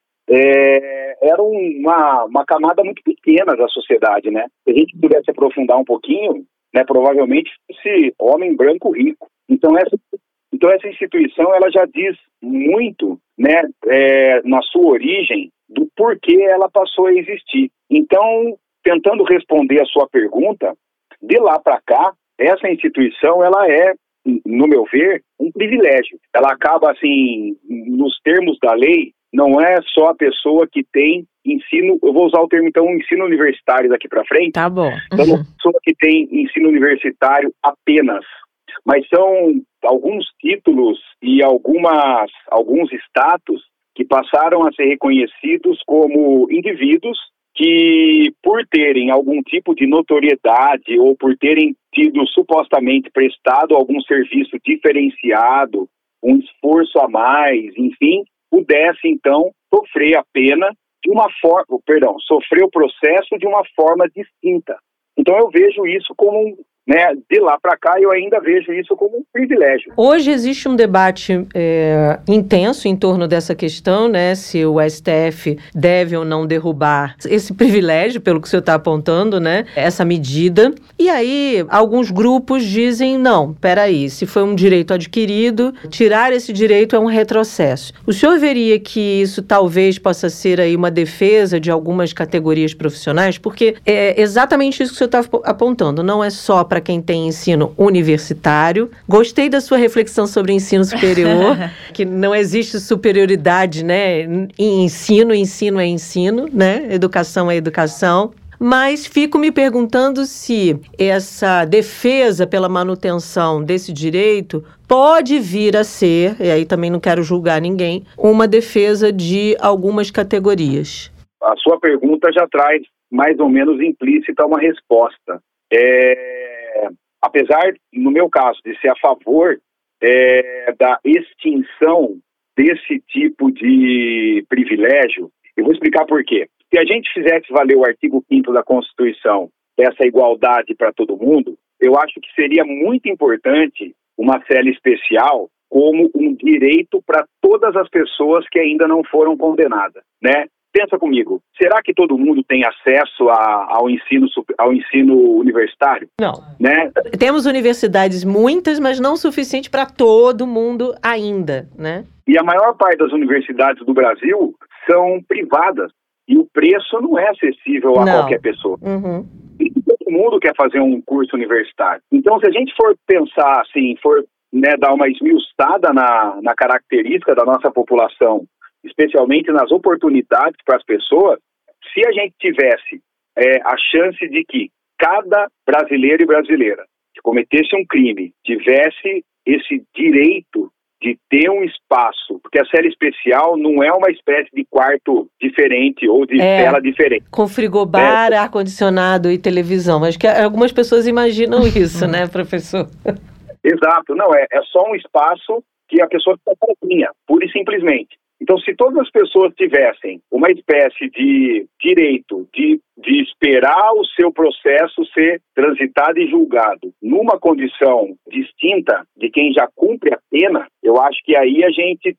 Era uma camada muito pequena da sociedade, né? Se a gente pudesse aprofundar um pouquinho, né, provavelmente fosse homem branco rico. Então essa instituição, ela já diz muito, né, na sua origem, do porquê ela passou a existir. Então, tentando responder a sua pergunta, de lá para cá, essa instituição, ela é, no meu ver, um privilégio. Ela acaba, assim, nos termos da lei, não é só a pessoa que tem ensino, eu vou usar o termo, então, ensino universitário daqui para frente. Tá bom. Então, a pessoa que tem ensino universitário apenas, mas são alguns títulos e alguns status que passaram a ser reconhecidos como indivíduos que, por terem algum tipo de notoriedade ou por terem tido supostamente prestado algum serviço diferenciado, um esforço a mais, enfim, pudesse então sofrer a pena sofrer o processo de uma forma distinta. Então eu vejo isso como, né, de lá para cá eu ainda vejo isso como um privilégio. Hoje existe um debate intenso em torno dessa questão, né, se o STF deve ou não derrubar esse privilégio, pelo que o senhor está apontando, né, essa medida. E aí alguns grupos dizem, não, peraí, se foi um direito adquirido, tirar esse direito é um retrocesso. O senhor veria que isso talvez possa ser aí uma defesa de algumas categorias profissionais? Porque é exatamente isso que o senhor está apontando, não é só para quem tem ensino universitário. Gostei da sua reflexão sobre ensino superior, que não existe superioridade, né, em ensino é ensino, né, educação é educação. Mas fico me perguntando se essa defesa pela manutenção desse direito pode vir a ser, e aí também não quero julgar ninguém, uma defesa de algumas categorias. A sua pergunta já traz mais ou menos implícita uma resposta. Apesar, no meu caso, de ser a favor da extinção desse tipo de privilégio, eu vou explicar por quê. Se a gente fizesse valer o artigo 5º da Constituição, essa igualdade para todo mundo, eu acho que seria muito importante uma CELI especial como um direito para todas as pessoas que ainda não foram condenadas, né? Pensa comigo, será que todo mundo tem acesso ao ensino universitário? Não. Né? Temos universidades muitas, mas não o suficiente para todo mundo ainda, né? E a maior parte das universidades do Brasil são privadas. E o preço não é acessível a qualquer pessoa. Uhum. E todo mundo quer fazer um curso universitário. Então, se a gente for pensar assim, né, dar uma esmiuçada na característica da nossa população, especialmente nas oportunidades para as pessoas, se a gente tivesse a chance de que cada brasileiro e brasileira que cometesse um crime tivesse esse direito de ter um espaço, porque a CELI especial não é uma espécie de quarto diferente ou de tela diferente. Com frigobar, ar-condicionado e televisão, mas que algumas pessoas imaginam isso, né, professor? Exato, não, é só um espaço que a pessoa está sozinha, pura e simplesmente. Então, se todas as pessoas tivessem uma espécie de direito de esperar o seu processo ser transitado e julgado numa condição distinta de quem já cumpre a pena, eu acho que aí a gente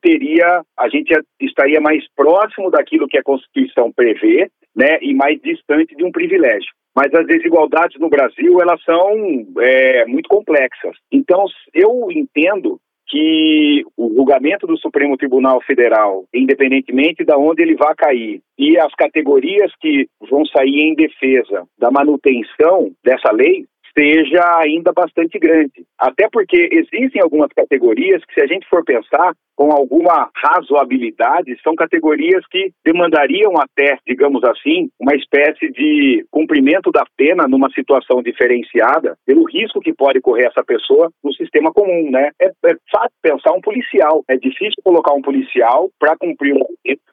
estaria mais próximo daquilo que a Constituição prevê, né, e mais distante de um privilégio. Mas as desigualdades no Brasil, elas são muito complexas. Então, eu entendo que o julgamento do Supremo Tribunal Federal, independentemente de onde ele vá cair, e as categorias que vão sair em defesa da manutenção dessa lei, seja ainda bastante grande. Até porque existem algumas categorias que, se a gente for pensar com alguma razoabilidade, são categorias que demandariam até, digamos assim, uma espécie de cumprimento da pena numa situação diferenciada, pelo risco que pode correr essa pessoa no sistema comum, né? É fácil pensar um policial. É difícil colocar um policial para cumprir um direito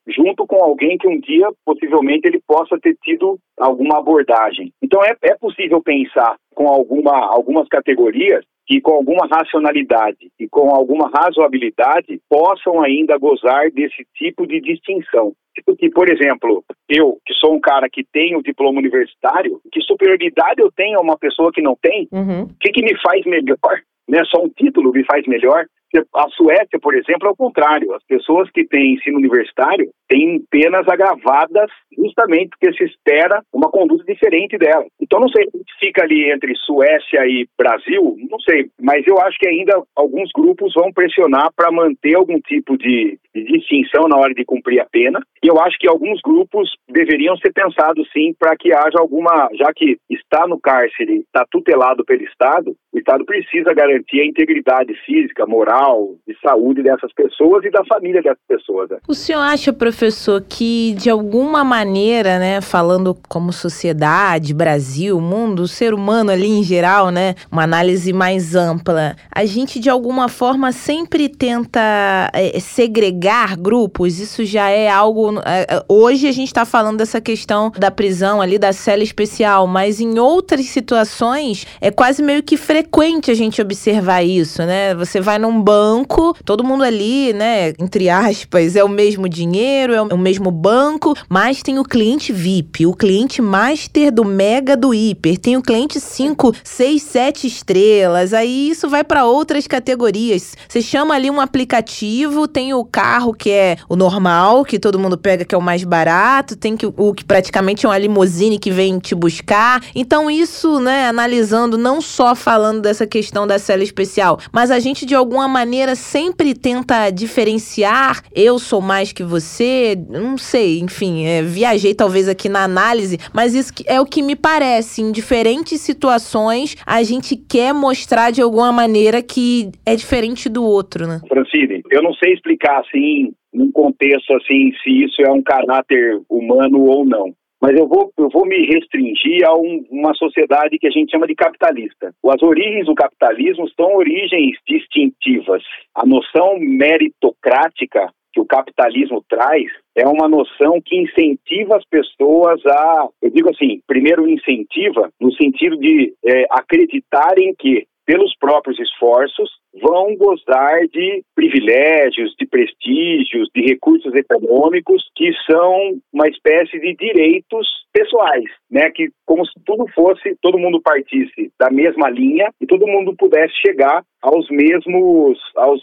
junto com alguém que um dia, possivelmente, ele possa ter tido alguma abordagem. Então, é possível pensar com algumas categorias que com alguma racionalidade e com alguma razoabilidade possam ainda gozar desse tipo de distinção. Porque, por exemplo, eu, que sou um cara que tem o diploma universitário, que superioridade eu tenho a uma pessoa que não tem? O que me faz melhor? Né? Só um título me faz melhor? A Suécia, por exemplo, é o contrário. As pessoas que têm ensino universitário têm penas agravadas justamente porque se espera uma conduta diferente dela. Então, não sei, fica ali entre Suécia e Brasil, não sei, mas eu acho que ainda alguns grupos vão pressionar para manter algum tipo de distinção na hora de cumprir a pena, e eu acho que alguns grupos deveriam ser pensados sim para que haja alguma, já que está no cárcere, está tutelado pelo Estado, o Estado precisa garantir a integridade física, moral, de saúde dessas pessoas e da família dessas pessoas. Né? O senhor acha, professor, que de alguma maneira, né, falando como sociedade, Brasil, mundo, o ser humano ali em geral, né, uma análise mais ampla, a gente de alguma forma sempre tenta segregar grupos? Isso já é algo... Hoje a gente está falando dessa questão da prisão ali, da cela especial, mas em outras situações é quase meio que frequente a gente observar isso, né? Você vai num banco, todo mundo ali, né, entre aspas, é o mesmo dinheiro, é o mesmo banco, mas tem o cliente VIP, o cliente master do mega do hiper, tem o cliente 5, 6, 7 estrelas, aí isso vai para outras categorias. Você chama ali um aplicativo, tem o carro que é o normal, que todo mundo pega, que é o mais barato, tem o que praticamente é uma limusine que vem te buscar. Então isso, né, analisando, não só falando dessa questão da cela especial, mas a gente de alguma maneira sempre tenta diferenciar, eu sou mais que você, não sei, enfim, viajei talvez aqui na análise, mas isso é o que me parece, em diferentes situações a gente quer mostrar de alguma maneira que é diferente do outro, né? Francine, eu não sei explicar assim, num contexto assim, se isso é um caráter humano ou não. Mas eu vou me restringir a uma sociedade que a gente chama de capitalista. As origens do capitalismo são origens distintivas. A noção meritocrática que o capitalismo traz é uma noção que incentiva as pessoas a, eu digo assim, primeiro incentiva no sentido de acreditarem que, pelos próprios esforços, vão gozar de privilégios, de prestígios, de recursos econômicos que são uma espécie de direitos pessoais, né? Que como se todo mundo partisse da mesma linha e todo mundo pudesse chegar ao mesmo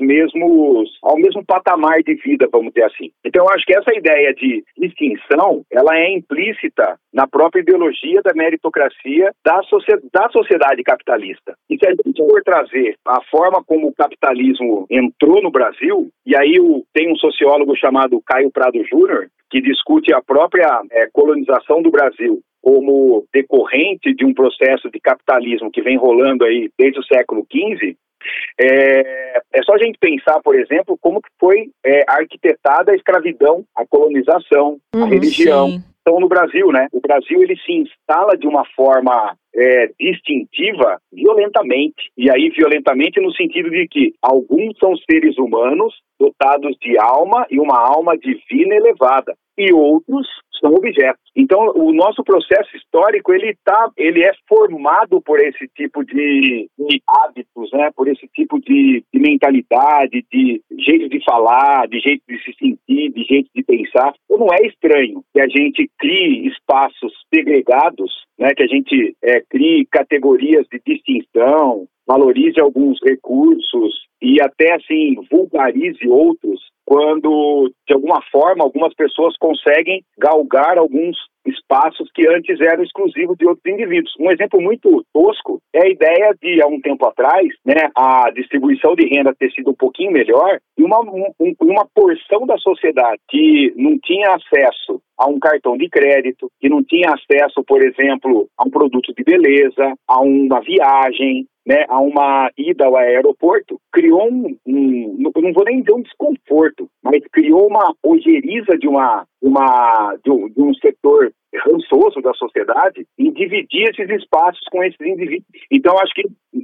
patamar de vida, vamos dizer assim. Então, eu acho que essa ideia de distinção, ela é implícita na própria ideologia da meritocracia da sociedade capitalista. E se a gente for trazer a forma como o capitalismo entrou no Brasil, e aí tem um sociólogo chamado Caio Prado Júnior, que discute a própria colonização do Brasil como decorrente de um processo de capitalismo que vem rolando aí desde o século XV, é só a gente pensar, por exemplo, como que foi arquitetada a escravidão, a colonização, a religião. Sim. Então, no Brasil, né? O Brasil, ele se instala de uma forma distintiva violentamente. E aí, violentamente no sentido de que alguns são seres humanos dotados de alma e uma alma divina elevada. E outros são objetos. Então, o nosso processo histórico, ele é formado por esse tipo de hábitos, né? Por esse tipo de mentalidade, de jeito de falar, de jeito de se sentir, de jeito de pensar. Então, não é estranho que a gente crie espaços segregados, né? Que a gente crie categorias de distinção, valorize alguns recursos e até, assim, vulgarize outros, quando, de alguma forma, algumas pessoas conseguem galgar alguns espaços que antes eram exclusivos de outros indivíduos. Um exemplo muito tosco é a ideia de, há um tempo atrás, né, a distribuição de renda ter sido um pouquinho melhor e uma porção da sociedade que não tinha acesso a um cartão de crédito, que não tinha acesso, por exemplo, a um produto de beleza, a uma viagem, né, a uma ida ao aeroporto, criou eu não vou nem dizer um desconforto, mas criou uma ojeriza de um setor rançoso da sociedade em dividir esses espaços com esses indivíduos. Então, acho que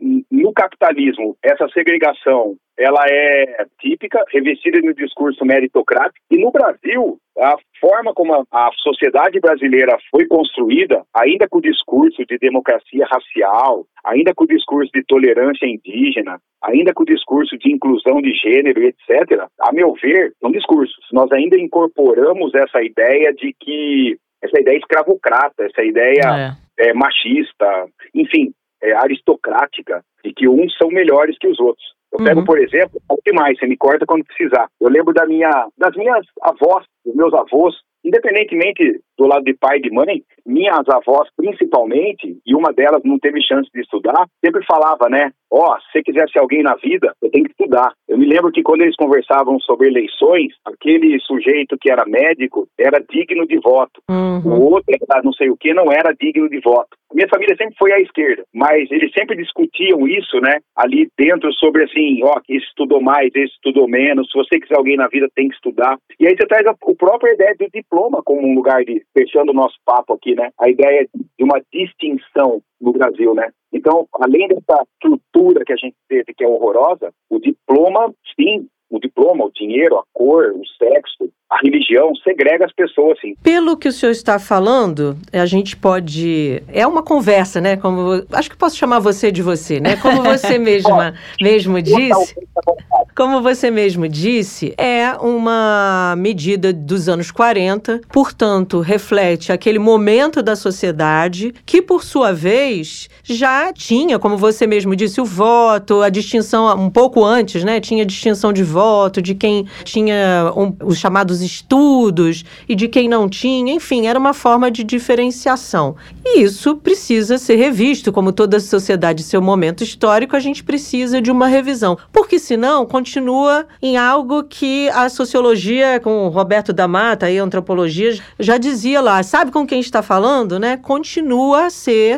no capitalismo, essa segregação ela é típica, revestida no discurso meritocrático. E no Brasil, a forma como a sociedade brasileira foi construída, ainda com o discurso de democracia racial, ainda com o discurso de tolerância indígena, ainda com o discurso de inclusão de gênero, etc., a meu ver, são discursos. Nós ainda incorporamos essa ideia de que, essa ideia escravocrata, essa ideia machista, enfim, aristocrática, de que uns são melhores que os outros. Eu pego, por exemplo, o que mais? Você me corta quando precisar. Eu lembro das minhas avós, dos meus avós, independentemente do lado de pai e de mãe, minhas avós principalmente, e uma delas não teve chance de estudar, sempre falava, né? Se você quiser ser alguém na vida, você tem que estudar. Eu me lembro que quando eles conversavam sobre eleições, aquele sujeito que era médico era digno de voto. O outro, não sei o que, não era digno de voto. Minha família sempre foi à esquerda, mas eles sempre discutiam isso, né? Ali dentro sobre assim, esse estudou mais, esse estudou menos, se você quiser alguém na vida tem que estudar. E aí você traz a própria ideia do diploma como um lugar de, fechando o nosso papo aqui, né? A ideia de uma distinção no Brasil, né? Então, além dessa estrutura que a gente teve, que é horrorosa, o diploma, sim, o dinheiro, a cor, o sexo, a religião, segrega as pessoas, sim. Pelo que o senhor está falando, a gente pode... É uma conversa, né? Acho que posso chamar você de você, né? Como você mesmo disse... Como você mesmo disse, é uma medida dos anos 40, portanto, reflete aquele momento da sociedade que, por sua vez, já tinha, como você mesmo disse, o voto, a distinção, um pouco antes, né? Tinha distinção de voto, de quem tinha os chamados estudos e de quem não tinha, enfim, era uma forma de diferenciação. E isso precisa ser revisto, como toda sociedade em seu momento histórico, a gente precisa de uma revisão, porque senão continua em algo que a sociologia, com o Roberto da Mata, e a antropologia, já dizia lá, sabe com quem está falando, né? Continua a ser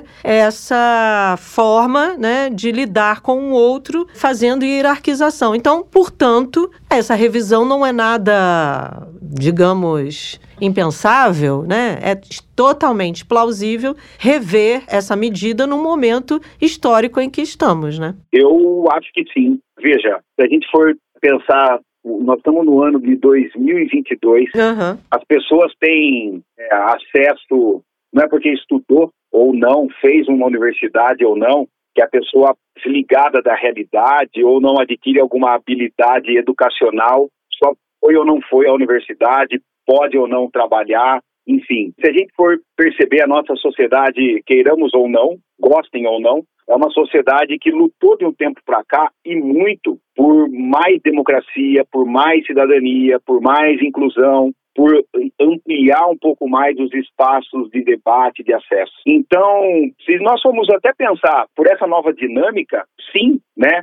essa forma, né, de lidar com o outro, fazendo hierarquização. Então, portanto, essa revisão não é nada, digamos, impensável, né? É totalmente plausível rever essa medida no momento histórico em que estamos, né? Eu acho que sim. Veja, se a gente for pensar, nós estamos no ano de 2022, as pessoas têm acesso, não é porque estudou ou não, fez uma universidade ou não, que a pessoa desligada da realidade ou não adquire alguma habilidade educacional, só foi ou não foi à universidade, pode ou não trabalhar, enfim. Se a gente for perceber a nossa sociedade, queiramos ou não, gostem ou não, é uma sociedade que lutou de um tempo para cá e muito por mais democracia, por mais cidadania, por mais inclusão, por ampliar um pouco mais os espaços de debate, de acesso. Então, se nós formos até pensar por essa nova dinâmica, sim, né?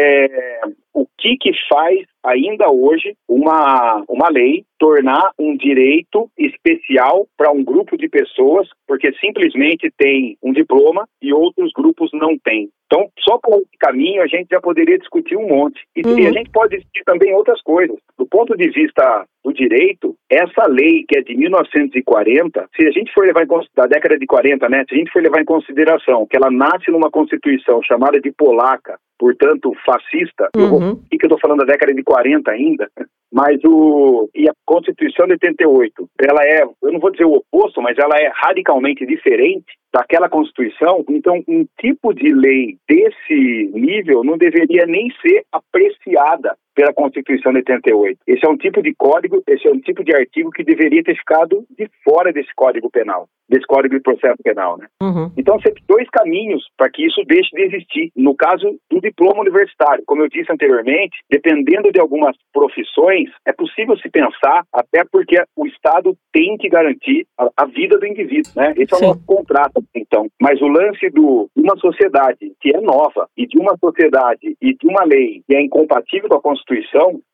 O que faz ainda hoje uma lei tornar um direito especial para um grupo de pessoas, porque simplesmente tem um diploma e outros grupos não têm. Então, só por esse caminho a gente já poderia discutir um monte. E a gente pode discutir também outras coisas. Do ponto de vista do direito, essa lei que é de 1940, se a gente for levar em consideração, da década de 40, né? Se a gente for levar em consideração que ela nasce numa constituição chamada de polaca, portanto, fascista, eu estou falando da década de 40 ainda, mas e a Constituição de 88, ela é, eu não vou dizer o oposto, mas ela é radicalmente diferente daquela Constituição. Então, um tipo de lei desse nível não deveria nem ser apreciada pela Constituição de 88. Esse é um tipo de código, esse é um tipo de artigo que deveria ter ficado de fora desse Código Penal, desse Código de Processo Penal, né? Então, você tem dois caminhos para que isso deixe de existir. No caso do diploma universitário, como eu disse anteriormente, dependendo de algumas profissões, é possível se pensar, até porque o Estado tem que garantir a vida do indivíduo, né? Esse é o nosso contrato, então. Mas o lance de uma sociedade que é nova e de uma sociedade e de uma lei que é incompatível com a Constituição,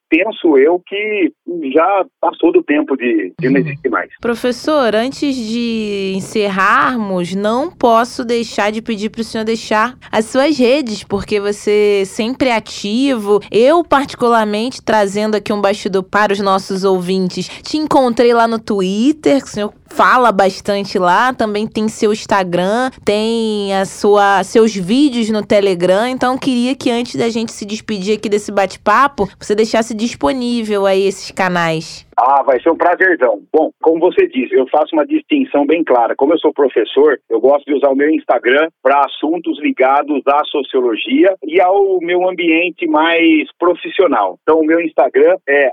penso eu que já passou do tempo de não existir mais. Professor, antes de encerrarmos, não posso deixar de pedir para o senhor deixar as suas redes, porque você sempre é ativo. Eu, particularmente, trazendo aqui um bastidor para os nossos ouvintes, te encontrei lá no Twitter, que o senhor fala bastante lá, também tem seu Instagram, tem seus vídeos no Telegram, então queria que antes da gente se despedir aqui desse bate-papo, você deixasse disponível aí esses canais. Vai ser um prazerzão. Bom, como você disse, eu faço uma distinção bem clara. Como eu sou professor, eu gosto de usar o meu Instagram para assuntos ligados à sociologia e ao meu ambiente mais profissional. Então, o meu Instagram é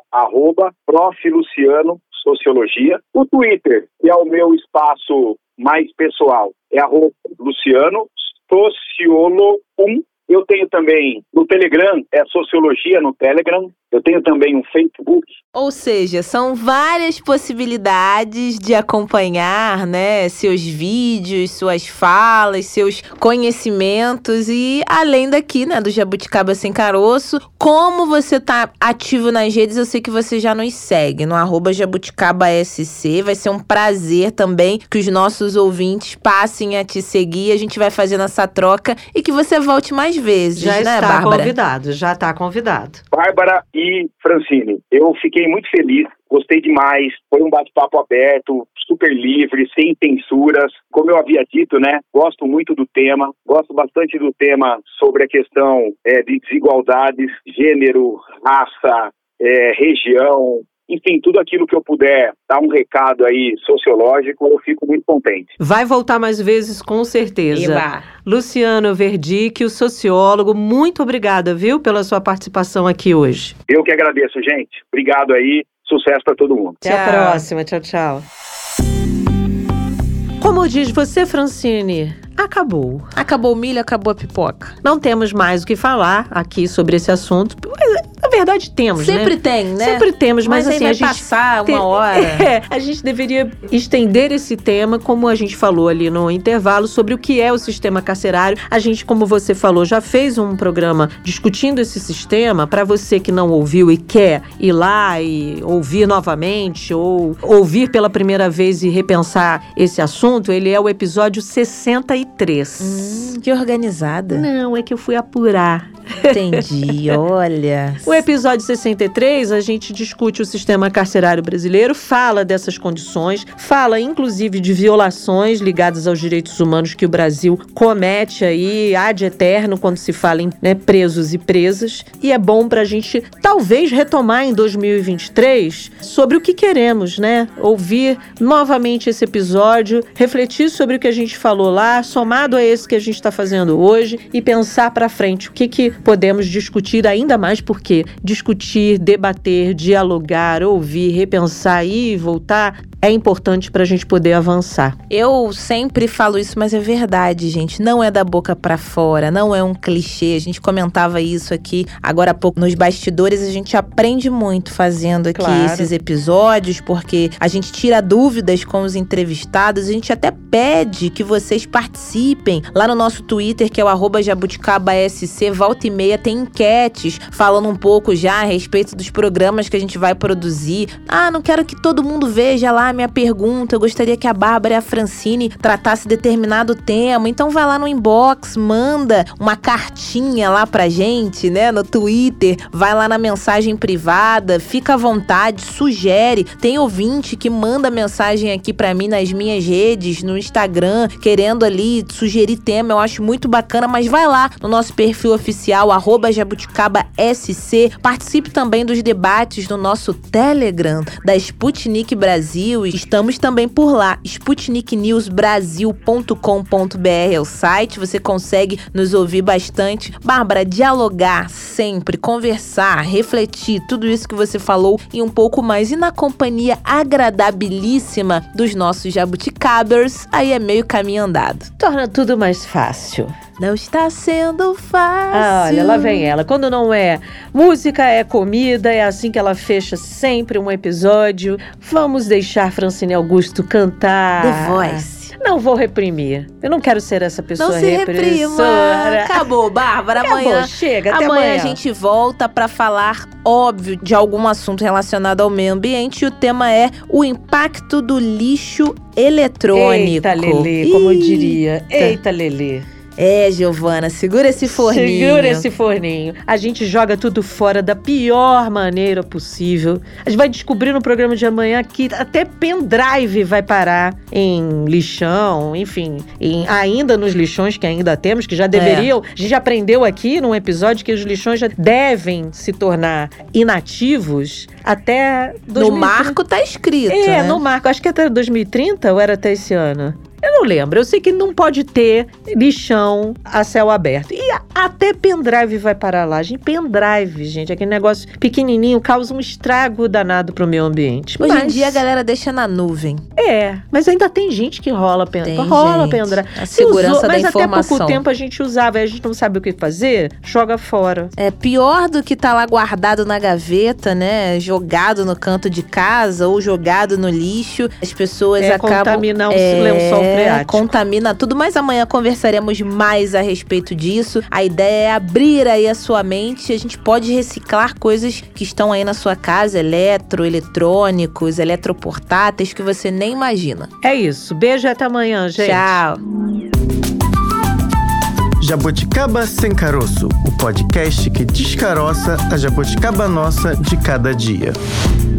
@profluciano Sociologia. O Twitter, que é o meu espaço mais pessoal, é @Luciano Sociolo1. Eu tenho também no Telegram, é Sociologia no Telegram. Eu tenho também um Facebook. Ou seja, são várias possibilidades de acompanhar, né, seus vídeos, suas falas, seus conhecimentos e além daqui, né, do Jabuticaba Sem Caroço, como você tá ativo nas redes, eu sei que você já nos segue no @JabuticabaSC. Vai ser um prazer também que os nossos ouvintes passem a te seguir. A gente vai fazendo essa troca e que você volte mais vezes, já né, está Bárbara? Convidado, já está convidado. Bárbara e Francine, eu fiquei muito feliz, gostei demais, foi um bate-papo aberto, super livre, sem censuras. Como eu havia dito, né, gosto muito do tema, gosto bastante do tema sobre a questão de desigualdades, gênero, raça, região, enfim, tudo aquilo que eu puder dar um recado aí sociológico, eu fico muito contente. Vai voltar mais vezes, com certeza. Eba. Luciano Verdick, o sociólogo, muito obrigada, viu, pela sua participação aqui hoje. Eu que agradeço, gente. Obrigado aí, sucesso para todo mundo. Até a próxima, tchau, tchau. Como diz você, Francine, acabou. Acabou o milho, acabou a pipoca. Não temos mais o que falar aqui sobre esse assunto. Na verdade, temos, Sempre tem, né? Sempre temos, mas assim, vai a gente passar uma hora. A gente deveria estender esse tema, como a gente falou ali no intervalo, sobre o que é o sistema carcerário. A gente, como você falou, já fez um programa discutindo esse sistema. Para você que não ouviu e quer ir lá e ouvir novamente, ou ouvir pela primeira vez e repensar esse assunto, ele é o episódio 63. Que organizada. Não, é que eu fui apurar. Entendi, olha. O episódio 63, a gente discute o sistema carcerário brasileiro, fala dessas condições, fala inclusive de violações ligadas aos direitos humanos que o Brasil comete aí ad eterno quando se fala em presos e presas. E é bom pra gente talvez retomar em 2023 sobre o que queremos, né? Ouvir novamente esse episódio, refletir sobre o que a gente falou lá, somado a esse que a gente está fazendo hoje e pensar pra frente o que podemos discutir ainda mais, porque discutir, debater, dialogar, ouvir, repensar e voltar é importante pra gente poder avançar. Eu sempre falo isso, mas é verdade, gente. Não é da boca pra fora, não é um clichê. A gente comentava isso aqui agora há pouco nos bastidores. A gente aprende muito fazendo aqui esses episódios, porque a gente tira dúvidas com os entrevistados. A gente até pede que vocês participem lá no nosso Twitter, que é o @JabuticabaSC. Volta e meia tem enquetes falando um pouco já a respeito dos programas que a gente vai produzir. Não quero que todo mundo veja lá minha pergunta, eu gostaria que a Bárbara e a Francine tratassem determinado tema, então vai lá no inbox, manda uma cartinha lá pra gente, né, no Twitter, vai lá na mensagem privada, fica à vontade, sugere. Tem ouvinte que manda mensagem aqui pra mim nas minhas redes, no Instagram, querendo ali sugerir tema, eu acho muito bacana, mas vai lá no nosso perfil oficial, @JabuticabaSC, participe também dos debates no nosso Telegram da Sputnik Brasil. Estamos também por lá, sputniknewsbrasil.com.br é o site, você consegue nos ouvir bastante. Bárbara, dialogar sempre, conversar, refletir, tudo isso que você falou e um pouco mais, e na companhia agradabilíssima dos nossos jabuticabers, aí é meio caminho andado. Torna tudo mais fácil. Não está sendo fácil. Olha, lá vem ela. Quando não é música, é comida. É assim que ela fecha sempre um episódio. Vamos deixar Francine Augusto cantar. The Voice. Não vou reprimir. Eu não quero ser essa pessoa Não se reprima. Acabou, Bárbara. Acabou, chega, até amanhã a gente volta pra falar, óbvio, de algum assunto relacionado ao meio ambiente. E o tema é o impacto do lixo eletrônico. Eita, Lelê, como eu diria. Eita, Lelê. É, Giovana, segura esse forninho. Segura esse forninho. A gente joga tudo fora da pior maneira possível. A gente vai descobrir no programa de amanhã que até pendrive vai parar em lixão, enfim, ainda nos lixões que ainda temos, que já deveriam. A gente aprendeu aqui num episódio que os lixões já devem se tornar inativos até 2030. No marco tá escrito, né? No marco. Acho que até 2030 ou era até esse ano? Eu não lembro. Eu sei que não pode ter lixão a céu aberto. E até pendrive vai parar lá. Pendrive, gente, aquele negócio pequenininho causa um estrago danado pro meio ambiente. Hoje em dia a galera deixa na nuvem. Mas ainda tem gente que rola pendrive. A segurança da informação. Mas até pouco tempo a gente usava. A gente não sabe o que fazer, joga fora. É pior do que tá lá guardado na gaveta, né? Jogado no canto de casa ou jogado no lixo. As pessoas acabam... contaminar o lençol freático. Contamina tudo, mas amanhã conversaremos mais a respeito disso. A ideia é abrir aí a sua mente. A gente pode reciclar coisas que estão aí na sua casa, eletrônicos, eletroportáteis, que você nem imagina. É isso. Beijo e até amanhã, gente. Tchau. Jabuticaba Sem Caroço, o podcast que descaroça a jabuticaba nossa de cada dia.